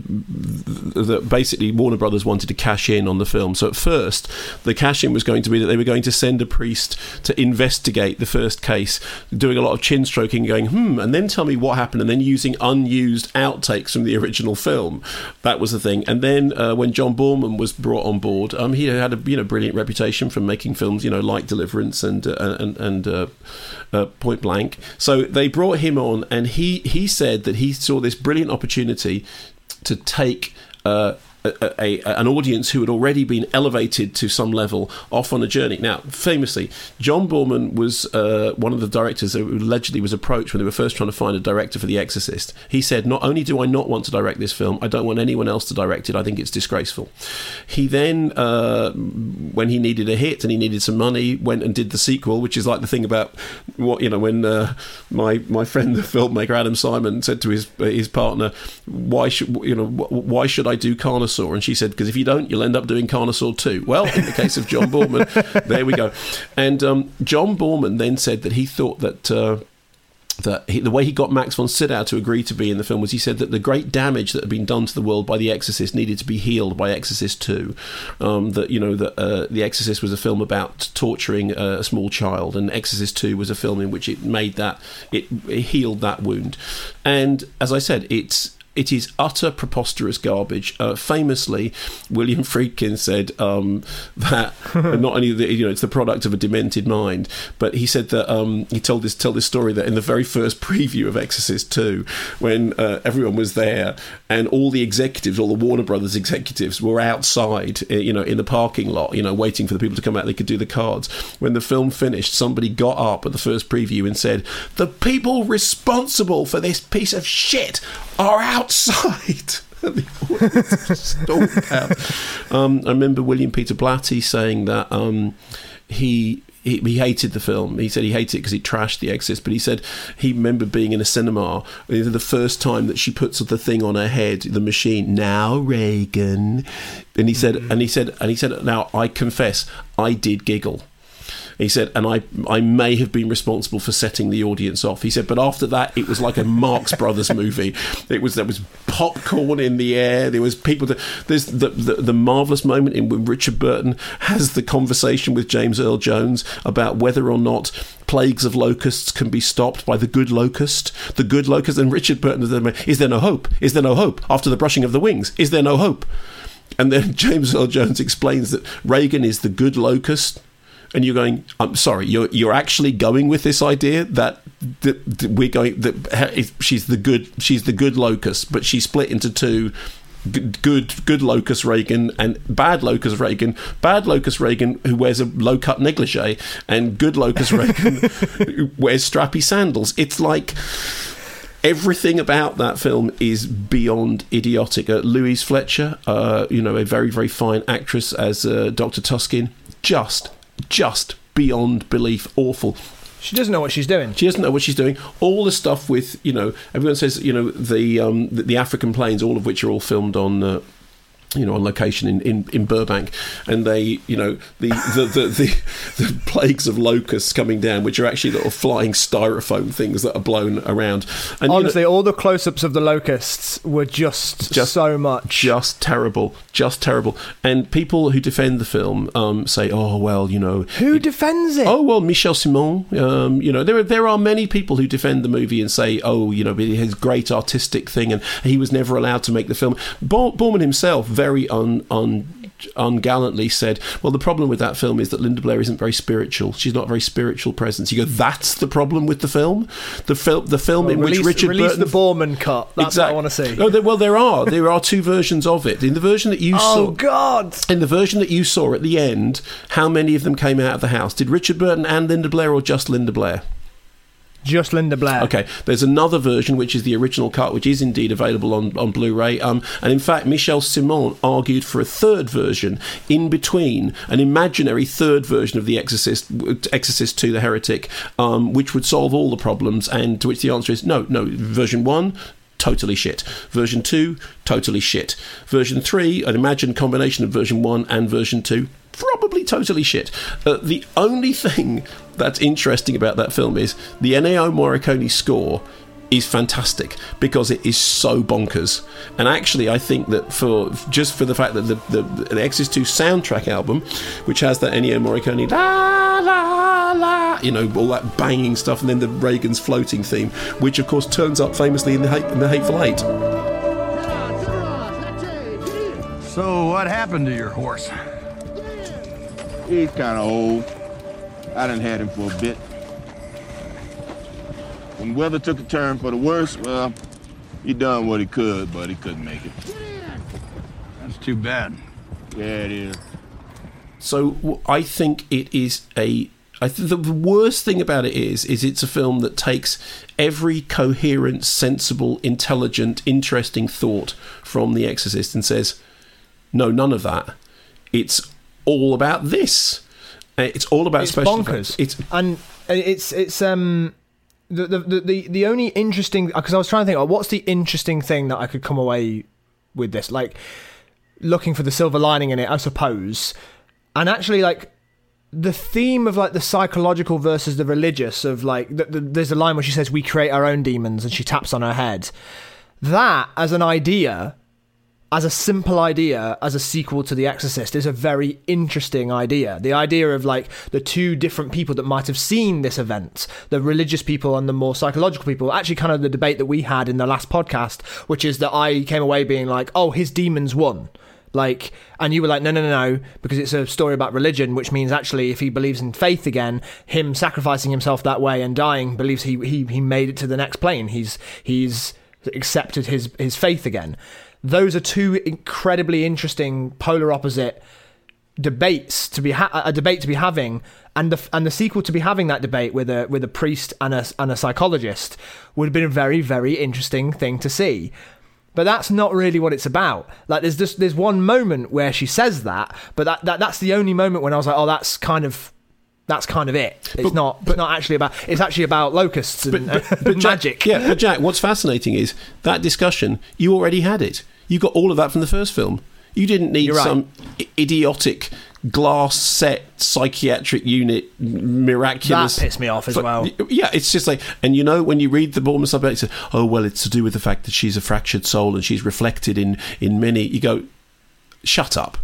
that basically Warner Brothers wanted to cash in on the film. So at first, the cash in was going to be that they were going to send a priest to investigate the first case, doing a lot of chin stroking, going hmm, and then tell me what happened, and then using unused outtakes from the original film. That was the thing. And then uh, when John Boorman was brought on board, um, he had a you know brilliant reputation for making films, you know, like Deliverance and uh, and and uh, uh, Point Blank. So they brought him on, and he he said that he saw this brilliant opportunity to take Uh, A, a, an audience who had already been elevated to some level off on a journey. Now, famously, John Boorman was uh, one of the directors who allegedly was approached when they were first trying to find a director for The Exorcist. He said, not only do I not want to direct this film, I don't want anyone else to direct it. I think it's disgraceful. He then, uh, when he needed a hit and he needed some money, went and did the sequel, which is like the thing about what, you know, when uh, my my friend, the filmmaker Adam Simon, said to his his partner, why should, you know, why should I do Carnosaur? And she said, because if you don't, you'll end up doing Carnosaur too. Well, in the case of John Boorman, there we go. And um, John Boorman then said that he thought that uh, that he, the way he got Max von Sydow to agree to be in the film was he said that the great damage that had been done to the world by The Exorcist needed to be healed by Exorcist two. Um, that, you know, that uh, The Exorcist was a film about torturing uh, a small child, and Exorcist two was a film in which it made that, it, it healed that wound. And as I said, it's It is utter preposterous garbage. Uh, famously, William Friedkin said um, that not only that, you know, it's the product of a demented mind, but he said that um, he told this tell this story that in the very first preview of Exorcist two, when uh, everyone was there and all the executives, all the Warner Brothers executives, were outside, you know, in the parking lot, you know, waiting for the people to come out. They could do the cards. When the film finished, somebody got up at the first preview and said, "The people responsible for this piece of shit are outside." The audience stormed out. Um, I remember William Peter Blatty saying that um, he, he he hated the film. He said he hated it because it trashed The Exorcist. But he said he remembered being in a cinema the first time that she puts the thing on her head, the machine. Now Reagan, and he said, mm-hmm. and he said, and he said, now I confess, I did giggle. He said, and I I may have been responsible for setting the audience off. He said, but after that, it was like a Marx Brothers movie. It was there was popcorn in the air. There was people. That, there's the, the the marvelous moment in when Richard Burton has the conversation with James Earl Jones about whether or not plagues of locusts can be stopped by the good locust. The good locust, and Richard Burton is, is there no hope? Is there no hope after the brushing of the wings? Is there no hope? And then James Earl Jones explains that Reagan is the good locust. And you're going, I'm sorry, you're you're actually going with this idea that, that, that we're going that she's the good she's the good locust, but she's split into two, good good locust Reagan and bad locust Reagan, bad locust Reagan who wears a low cut negligee, and good locust Reagan who wears strappy sandals. It's like everything about that film is beyond idiotic. Uh, Louise Fletcher, uh, you know, a very very fine actress as uh, Doctor Tuskin, just. Just beyond belief awful. She doesn't know what she's doing. She doesn't know what she's doing. All the stuff with, you know, everyone says, you know, the um, the, the African plains, all of which are all filmed on, uh, you know, on location in, in, in Burbank, and they, you know, the the, the the the plagues of locusts coming down, which are actually little flying styrofoam things that are blown around. And honestly, you know, all the close-ups of the locusts were just, just so much, just terrible, just terrible. And people who defend the film um, say, "Oh well, you know, who it, defends it? Oh well, Michel Simon. Um, you know, there are there are many people who defend the movie and say, oh, you know, it has great artistic thing, and he was never allowed to make the film." Boorman himself very un, un, ungallantly said, well, the problem with that film is that Linda Blair isn't very spiritual. She's not a very spiritual presence. You go, that's the problem with the film? The, fil- the film well, in release, which Richard release Burton... the Boorman cut. That's exactly. what I want to see. Oh, there, well, there are. There are two versions of it. In the version that you oh, saw... Oh, God! In the version that you saw at the end, how many of them came out of the house? Did Richard Burton and Linda Blair, or just Linda Blair? Just Linda Blair. Okay, there's another version, which is the original cut, which is indeed available on, on Blu-ray. Um, and in fact, Michel Simon argued for a third version in between, an imaginary third version of The Exorcist, Exorcist two, The Heretic, um, which would solve all the problems, and to which the answer is no, no, version one, totally shit. Version two, totally shit. Version three, I'd imagine combination of version one and version two, probably totally shit. Uh, the only thing that's interesting about that film is the Ennio Morricone score is fantastic because it is so bonkers. And actually, I think that for just for the fact that the, the, the Exorcist two soundtrack album, which has that Ennio Morricone la la la, you know, all that banging stuff, and then the Reagan's floating theme, which of course turns up famously in the in the Hateful Eight. So what happened to your horse? He's kind of old. I done had him for a bit. When weather took a turn for the worse, well, he done what he could, but he couldn't make it. That's too bad. Yeah, it is. So I think it is a... I think the worst thing about it is, is it's a film that takes every coherent, sensible, intelligent, interesting thought from The Exorcist and says, no, none of that. It's all about this. It's all about it's special bonkers. effects. It's and it's it's um the the the, the only interesting, because I was trying to think, oh, what's the interesting thing that I could come away with this, like looking for the silver lining in it, I suppose. And actually, like, the theme of like the psychological versus the religious, of like the, the, there's a line where she says we create our own demons and she taps on her head. That as an idea, as a simple idea, as a sequel to The Exorcist, is a very interesting idea. The idea of like the two different people that might have seen this event, the religious people and the more psychological people, actually kind of the debate that we had in the last podcast, which is that I came away being like, oh, his demons won. Like, and you were like, no, no, no, no, because it's a story about religion, which means actually if he believes in faith again, him sacrificing himself that way and dying believes he he, he made it to the next plane. He's he's accepted his, his faith again. Those are two incredibly interesting polar opposite debates to be ha- a debate to be having, and the and the sequel to be having that debate with a with a priest and a and a psychologist would have been a very, very interesting thing to see. But that's not really what it's about. Like, there's just there's one moment where she says that, but that, that that's the only moment when I was like, oh, that's kind of that's kind of it. It's but, not. But, it's not actually about. It's actually about locusts and, but, but, and Jack, magic. Yeah, but Jack, what's fascinating is that discussion. You already had it. You got all of that from the first film. You didn't need You're right. some idiotic glass set psychiatric unit miraculous. That pissed me off as but, well. Yeah, it's just like, and you know, when you read the Bournemouth subject, it says, oh well, it's to do with the fact that she's a fractured soul and she's reflected in in many. You go, shut up.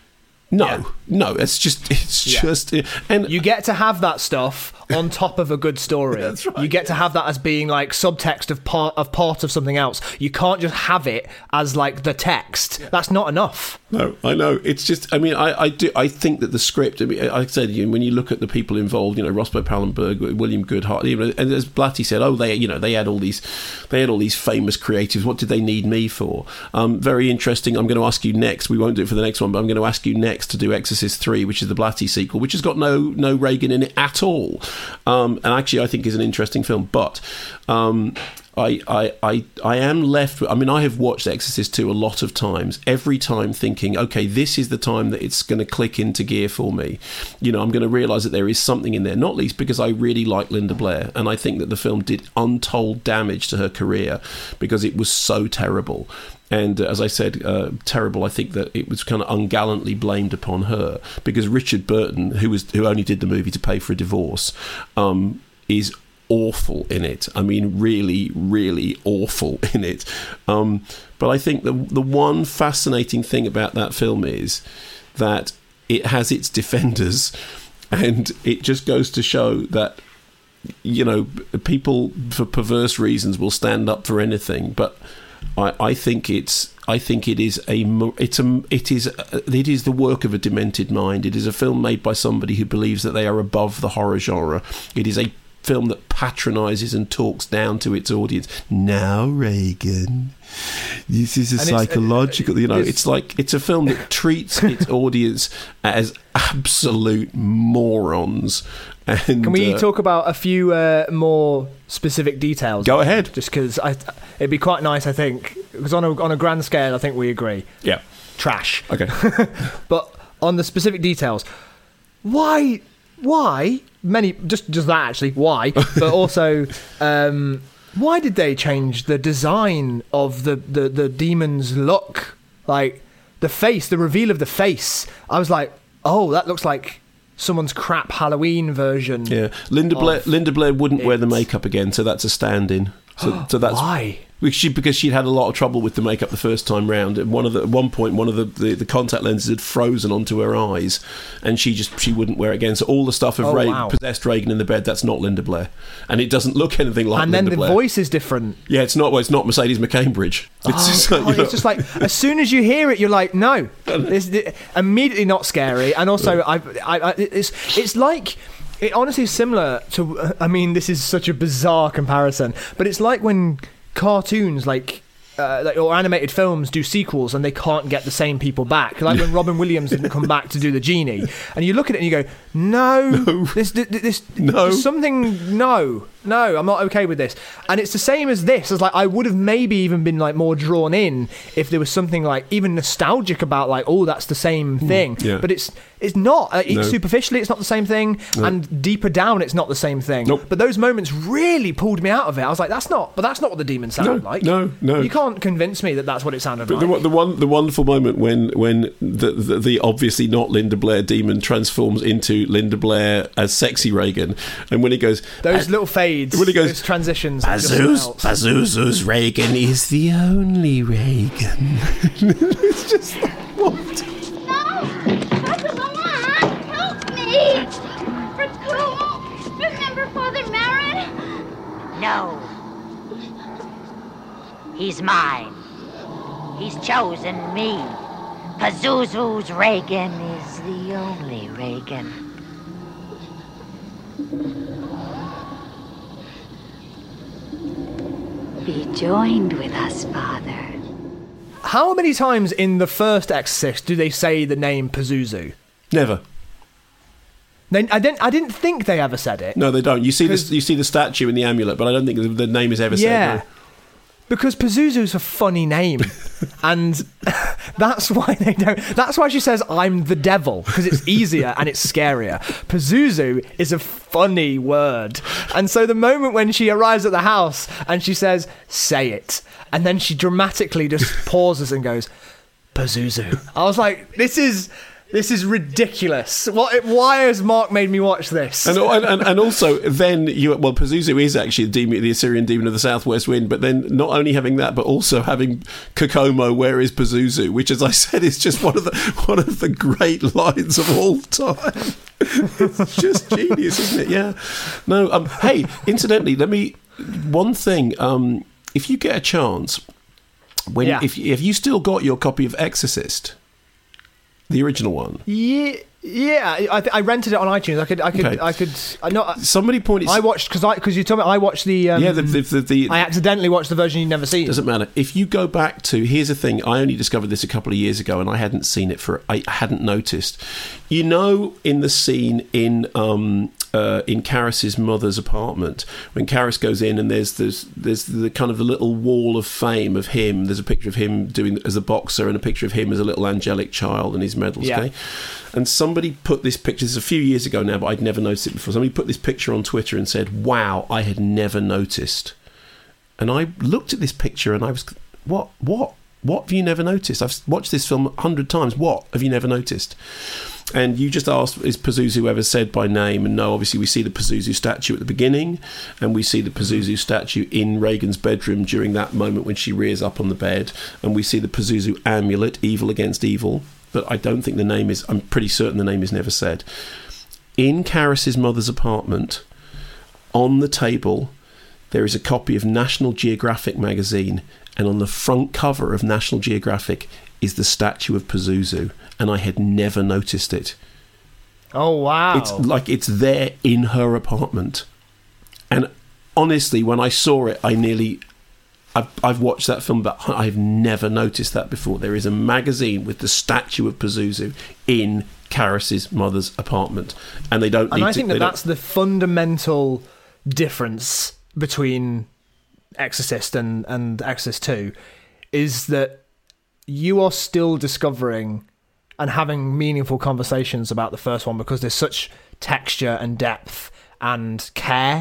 No, yeah. no, it's just, it's yeah. just, and you get to have that stuff on top of a good story. That's right. You get to have that as being like subtext of part of part of something else. You can't just have it as like the text. Yeah. That's not enough. No, I know. It's just, I mean, I, I do, I think that the script, I mean, like I said, you know, when you look at the people involved, you know, Roscoe Pallenberg, William Goodhart, you know, and as Blatty said, oh, they, you know, they had all these, they had all these famous creatives. What did they need me for? Um, very interesting. I'm going to ask you next. We won't do it for the next one, but I'm going to ask you next to do Exorcist three, which is the Blatty sequel, which has got no no Reagan in it at all. Um, and actually, I think is an interesting film, but. Um, I, I, I, I am left... I mean, I have watched Exorcist two a lot of times, every time thinking, OK, this is the time that it's going to click into gear for me. You know, I'm going to realise that there is something in there, not least because I really like Linda Blair, and I think that the film did untold damage to her career because it was so terrible. And uh, as I said, uh, terrible, I think that it was kind of ungallantly blamed upon her because Richard Burton, who was who only did the movie to pay for a divorce, um, is... awful in it. I mean, really, really awful in it. Um, but I think the the one fascinating thing about that film is that it has its defenders, and it just goes to show that, you know, people for perverse reasons will stand up for anything. But I, I think it's. I think it is a it's a it is it is the work of a demented mind. It is a film made by somebody who believes that they are above the horror genre. It is a film that patronises and talks down to its audience. Now, Reagan, this is a and psychological... It's, you know, it's, it's like... It's a film that treats its audience as absolute morons. And, can we uh, talk about a few uh, more specific details? Go ahead. Just because it'd be quite nice, I think. Because on a, on a grand scale, I think we agree. Yeah. Trash. Okay. But on the specific details, why... Why many just just that actually why but also um why did they change the design of the, the, the demon's look? Like, the face, the reveal of the face. I was like, oh, that looks like someone's crap Halloween version. Yeah, Linda Blair. Linda Blair wouldn't wear the makeup again, so that's a stand-in. So, so that's why. She, because she'd had a lot of trouble with the makeup the first time round. And one of the, at one point, one of the, the, the contact lenses had frozen onto her eyes, and she just she wouldn't wear it again. So all the stuff of Oh, Ray, wow. possessed Reagan in the bed, that's not Linda Blair, and it doesn't look anything like. And Linda then the Blair. voice is different. Yeah, it's not. Well, it's not Mercedes McCambridge. It's, Oh, just, like, God, you know, it's just like as soon as you hear it, you're like, no, it's it- immediately not scary. And also, I, I, I, it's it's like. It honestly is similar to. I mean, this is such a bizarre comparison, but it's like when cartoons, like. Uh, like, or animated films do sequels and they can't get the same people back. Like when Robin Williams didn't come back to do the Genie, and you look at it and you go, "No, No. this, this, this, No. there's something. No, no, I'm not okay with this." And it's the same as this. As like, I would have maybe even been like more drawn in if there was something like even nostalgic about like, oh, that's the same thing. yeah. But it's it's not. Uh, No. it's superficially, it's not the same thing, No. and deeper down, it's not the same thing. Nope. But those moments really pulled me out of it. I was like, "That's not." But that's not what the demon sounded No, like. no, no. You can't convince me that that's what it sounded But like. the, the one, the wonderful moment when when the, the the obviously not Linda Blair demon transforms into Linda Blair as sexy Reagan, and when he goes, Those little fades, when he goes, those transitions. are just Pazuzu, else. Pazuzu's Reagan is the only Reagan. It's just like, what? Help me! Raccoon! Remember Father Marin? No. He's mine. He's chosen me. Pazuzu's Reagan is the only Reagan. Be joined with us, Father. How many times in the first Exorcist do they say the name Pazuzu? Never. They, I didn't. I didn't think they ever said it. No, they don't. You see this. You see the statue in the amulet, but I don't think the, the name is ever Yeah. said. No. Because Pazuzu's a funny name, and that's why they don't. That's why she says I'm the devil, because it's easier and it's scarier. Pazuzu is a funny word, and so the moment when she arrives at the house and she says "say it," and then she dramatically just pauses and goes Pazuzu, I was like, this is. This is ridiculous. What? Why has Mark made me watch this? And, and and also then you well Pazuzu is actually the demon, the Assyrian demon of the southwest wind, but then not only having that, but also having Kokomo, where is Pazuzu, which, as I said, is just one of the one of the great lines of all time. It's just genius, isn't it? Yeah. No. Um. Hey, incidentally, let me one thing. Um. If you get a chance, when Yeah. if if you still got your copy of Exorcist. The original one. Yeah, yeah. I, I rented it on iTunes. I could, I could, Okay. I could. I know. Somebody pointed. I watched because I because you told me I watched the. Um, yeah, the, the, the, the I accidentally watched the version you'd never seen. Doesn't matter. If you go back to, here's the thing, I only discovered this a couple of years ago and I hadn't seen it for, I hadn't noticed. You know, in the scene in um, uh, in Karis's mother's apartment, when Karis goes in and there's, there's there's the kind of the little wall of fame of him, there's a picture of him doing as a boxer and a picture of him as a little angelic child and his medals, Yeah. okay? And somebody put this picture, this is a few years ago now, but I'd never noticed it before. Somebody put this picture on Twitter and said, wow, I had never noticed. And I looked at this picture and I was, what, what, what have you never noticed? I've watched this film a hundred times. What have you never noticed? And you just asked, is Pazuzu ever said by name? And no, obviously we see the Pazuzu statue at the beginning, and we see the Pazuzu statue in Reagan's bedroom during that moment when she rears up on the bed, and we see the Pazuzu amulet, evil against evil. But I don't think the name is, I'm pretty certain the name is never said. In Karis's mother's apartment, on the table, there is a copy of National Geographic magazine, and on the front cover of National Geographic is the statue of Pazuzu, and I had never noticed it. Oh wow! It's like it's there in her apartment, and honestly, when I saw it, I nearly. I've, I've watched that film, but I've never noticed that before. There is a magazine with the statue of Pazuzu in Karis's mother's apartment, and they don't. And need I to, think that they don't- that's the fundamental difference between Exorcist and, and Exorcist two, is that you are still discovering and having meaningful conversations about the first one because there's such texture and depth and care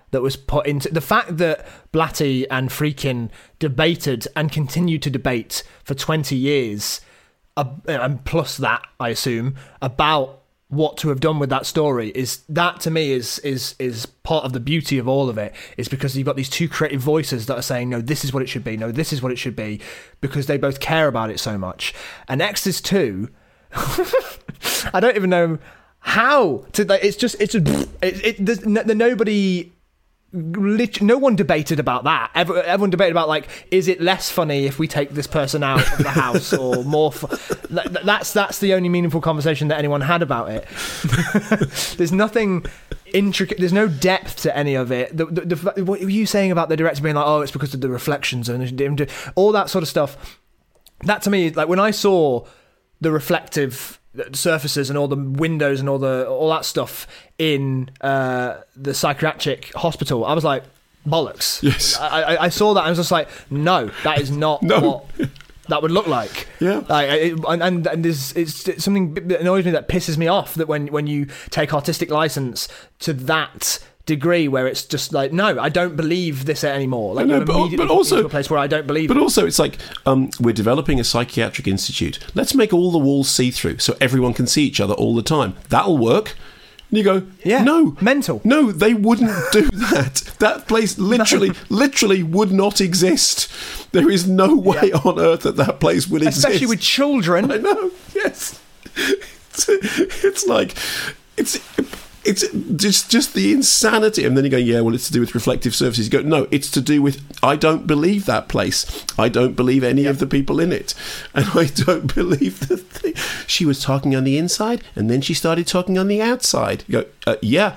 that was put into the fact that Blatty and Friedkin debated and continued to debate for twenty years, uh, and plus that, I assume, about what to have done with that story, is that to me is is is part of the beauty of all of it, is because you've got these two creative voices that are saying, no, this is what it should be, no, this is what it should be, because they both care about it so much. And Exorcist two, I don't even know how to, like, it's just it's a, it, it there's no, nobody Lit- no one debated about that. Every, everyone debated about, like, is it less funny if we take this person out of the house, or more fu- that, that's that's the only meaningful conversation that anyone had about it. There's nothing intricate, there's no depth to any of it. The, the, the, what were you saying about the director being like, oh, it's because of the reflections and all that sort of stuff? That to me, like, when I saw the reflective surfaces and all the windows and all the all that stuff in uh, the psychiatric hospital, I was like, bollocks. Yes. I, I, I saw that and I was just like, no, that is not no. what that would look like. Yeah. Like, it, and and, and there's, it's, it's something that annoys me, that pisses me off, that when, when you take artistic license to that degree where it's just like, no, I don't believe this anymore. Like, know, but, immediately but also into a place where I don't believe but it. also it's like, um, we're developing a psychiatric institute, let's make all the walls see-through so everyone can see each other all the time. That'll work. And you go, yeah, no, mental. No, they wouldn't do that. That place literally, no. literally would not exist. There is no way yeah. on earth that that place would exist. Especially with children. I know, yes. It's, it's like, it's... It's just just the insanity. And then you go, yeah, well, it's to do with reflective surfaces. You go, no, it's to do with, I don't believe that place. I don't believe any yep. of the people in it. And I don't believe the thing. She was talking on the inside, and then she started talking on the outside. You go, uh, yeah.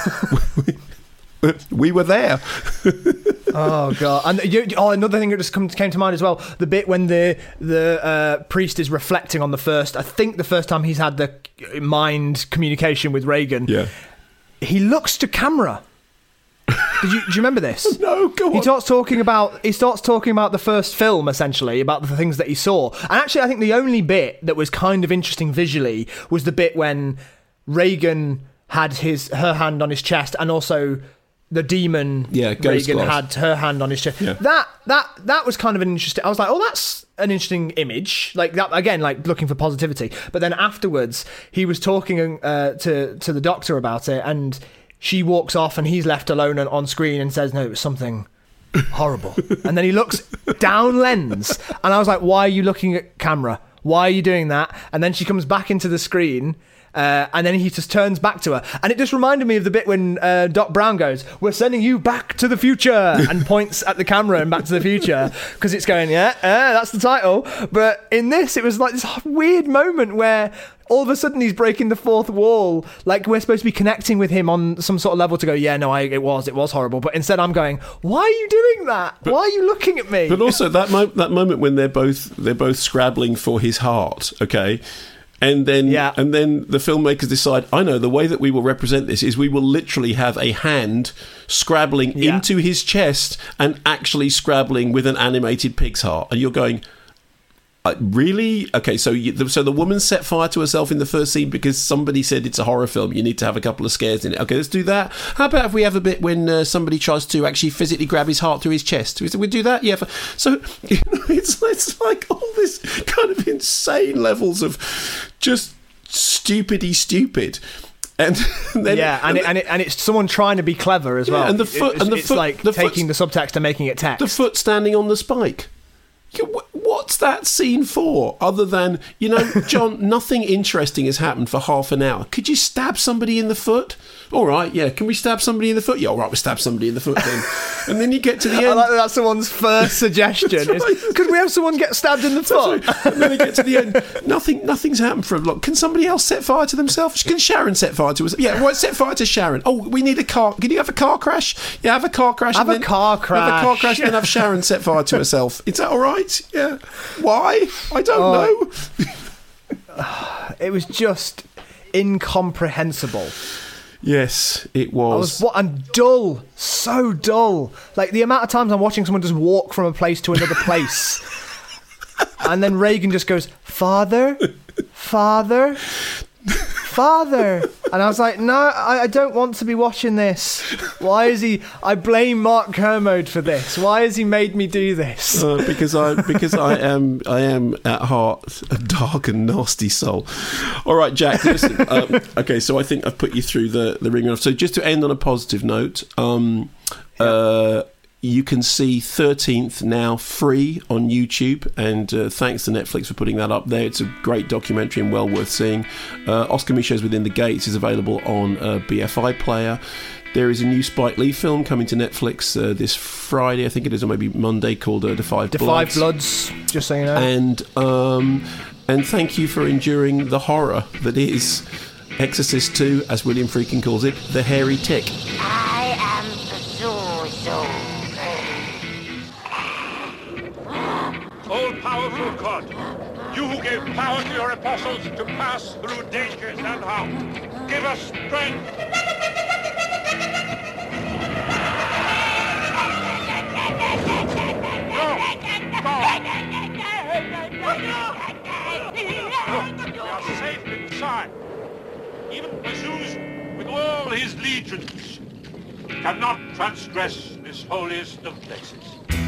We were there. Oh god! And you, oh, another thing that just come, came to mind as well: the bit when the the uh, priest is reflecting on the first, I think the first time he's had the mind communication with Reagan. Yeah, he looks to camera. Did you do you remember this? No, go on. He starts talking about he starts talking about the first film, essentially, about the things that he saw. And actually, I think the only bit that was kind of interesting visually was the bit when Reagan had his her hand on his chest, and also the demon yeah, Reagan glass. had her hand on his chest. Yeah. That that that was kind of an interesting. I was like, oh, that's an interesting image. Like that again, like looking for positivity. But then afterwards, he was talking uh, to to the doctor about it, and she walks off, and he's left alone on screen and says, "No, it was something horrible." And then he looks down lens, and I was like, "Why are you looking at camera? Why are you doing that?" And then she comes back into the screen. Uh, and then he just turns back to her. And it just reminded me of the bit when uh, Doc Brown goes, "We're sending you back to the future," and points at the camera and Back to the Future, because it's going, yeah, uh, that's the title. But in this, it was like this weird moment where all of a sudden he's breaking the fourth wall. Like, we're supposed to be connecting with him on some sort of level to go, yeah, no, I, it was, it was horrible. But instead I'm going, why are you doing that? But, why are you looking at me? But also that, mo- that moment when they're both they're both scrabbling for his heart, okay? And then, yeah. and then the filmmakers decide, I know, the way that we will represent this is we will literally have a hand scrabbling yeah. into his chest and actually scrabbling with an animated pig's heart. And you're going, uh, really? Okay, so you, so the woman set fire to herself in the first scene because somebody said it's a horror film, you need to have a couple of scares in it. Okay, let's do that. How about if we have a bit when uh, somebody tries to actually physically grab his heart through his chest? We we do that? Yeah. So you know, it's, it's like all this kind of insane levels of just stupidity stupid. And, and then, yeah, and, and, it, and, it, and it's someone trying to be clever as yeah, well. And the foot, it's, and the it's foot, like the taking the subtext and making it text. The foot standing on the spike. What's that scene for? Other than, you know, John, nothing interesting has happened for half an hour. Could you stab somebody in the foot? All right, yeah. Can we stab somebody in the foot? Yeah, all right, we'll stab somebody in the foot then. And then you get to the end. I like that that's someone's first suggestion. Right. Is, could we have someone get stabbed in the foot? And then you get to the end. Nothing, nothing's happened for a lot. Can somebody else set fire to themselves? Can Sharon set fire to us? Yeah, right, set fire to Sharon. Oh, we need a car. Can you have a car crash? Yeah, have a car crash. Have and a then, car crash. Have a car crash and then have Sharon set fire to herself. Is that all right? Yeah. Why? I don't oh, know. It was just incomprehensible. Yes, it was. I was what and dull, so dull. Like the amount of times I'm watching someone just walk from a place to another place, and then Reagan just goes, "Father, father, Father. And I was like, no, I, I don't want to be watching this. Why is he... I blame Mark Kermode for this. Why has he made me do this? Uh, because I because I am I am at heart a dark and nasty soul. All right, Jack, listen. um, okay, so I think I've put you through the, the ringer. So just to end on a positive note, um, uh, you can see thirteenth now free on YouTube, and uh, thanks to Netflix for putting that up there. It's a great documentary and well worth seeing. Uh, Oscar Micheaux's Within the Gates is available on uh, B F I Player. There is a new Spike Lee film coming to Netflix uh, this Friday, I think it is, or maybe Monday, called uh, The Five The Bloods. Five Bloods, just so you know. And, um, and thank you for enduring the horror that is Exorcist two, as William Friedkin calls it, the hairy tick. I am Pazuzu. All-powerful God, you who gave power to your apostles to pass through dangers and harm, give us strength. We are safe inside. Even Pazuzu, with all his legions, cannot transgress this holiest of places.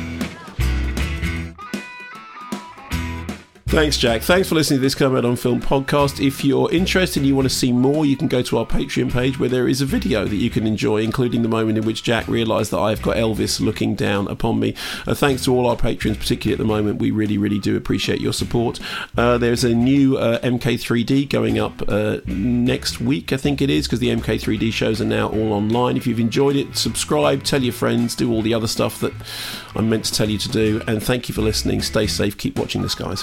Thanks, Jack. Thanks for listening to this Kermode on Film podcast. If you're interested and you want to see more, you can go to our Patreon page where there is a video that you can enjoy, including the moment in which Jack realised that I've got Elvis looking down upon me. Uh, thanks to all our patrons, particularly at the moment. We really, really do appreciate your support. Uh, there's a new uh, M K three D going up uh, next week, I think it is, because the M K three D shows are now all online. If you've enjoyed it, subscribe, tell your friends, do all the other stuff that I'm meant to tell you to do. And thank you for listening. Stay safe. Keep watching the skies.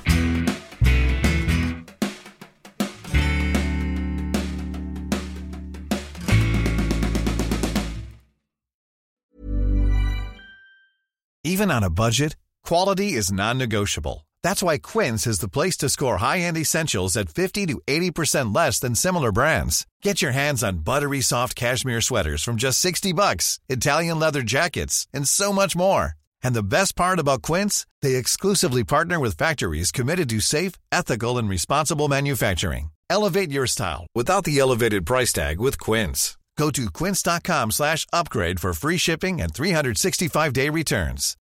Even on a budget, quality is non-negotiable. That's why Quince is the place to score high-end essentials at fifty to eighty percent less than similar brands. Get your hands on buttery soft cashmere sweaters from just sixty bucks, Italian leather jackets, and so much more. And the best part about Quince, they exclusively partner with factories committed to safe, ethical, and responsible manufacturing. Elevate your style without the elevated price tag with Quince. Go to quince.com slash upgrade for free shipping and three sixty-five day returns.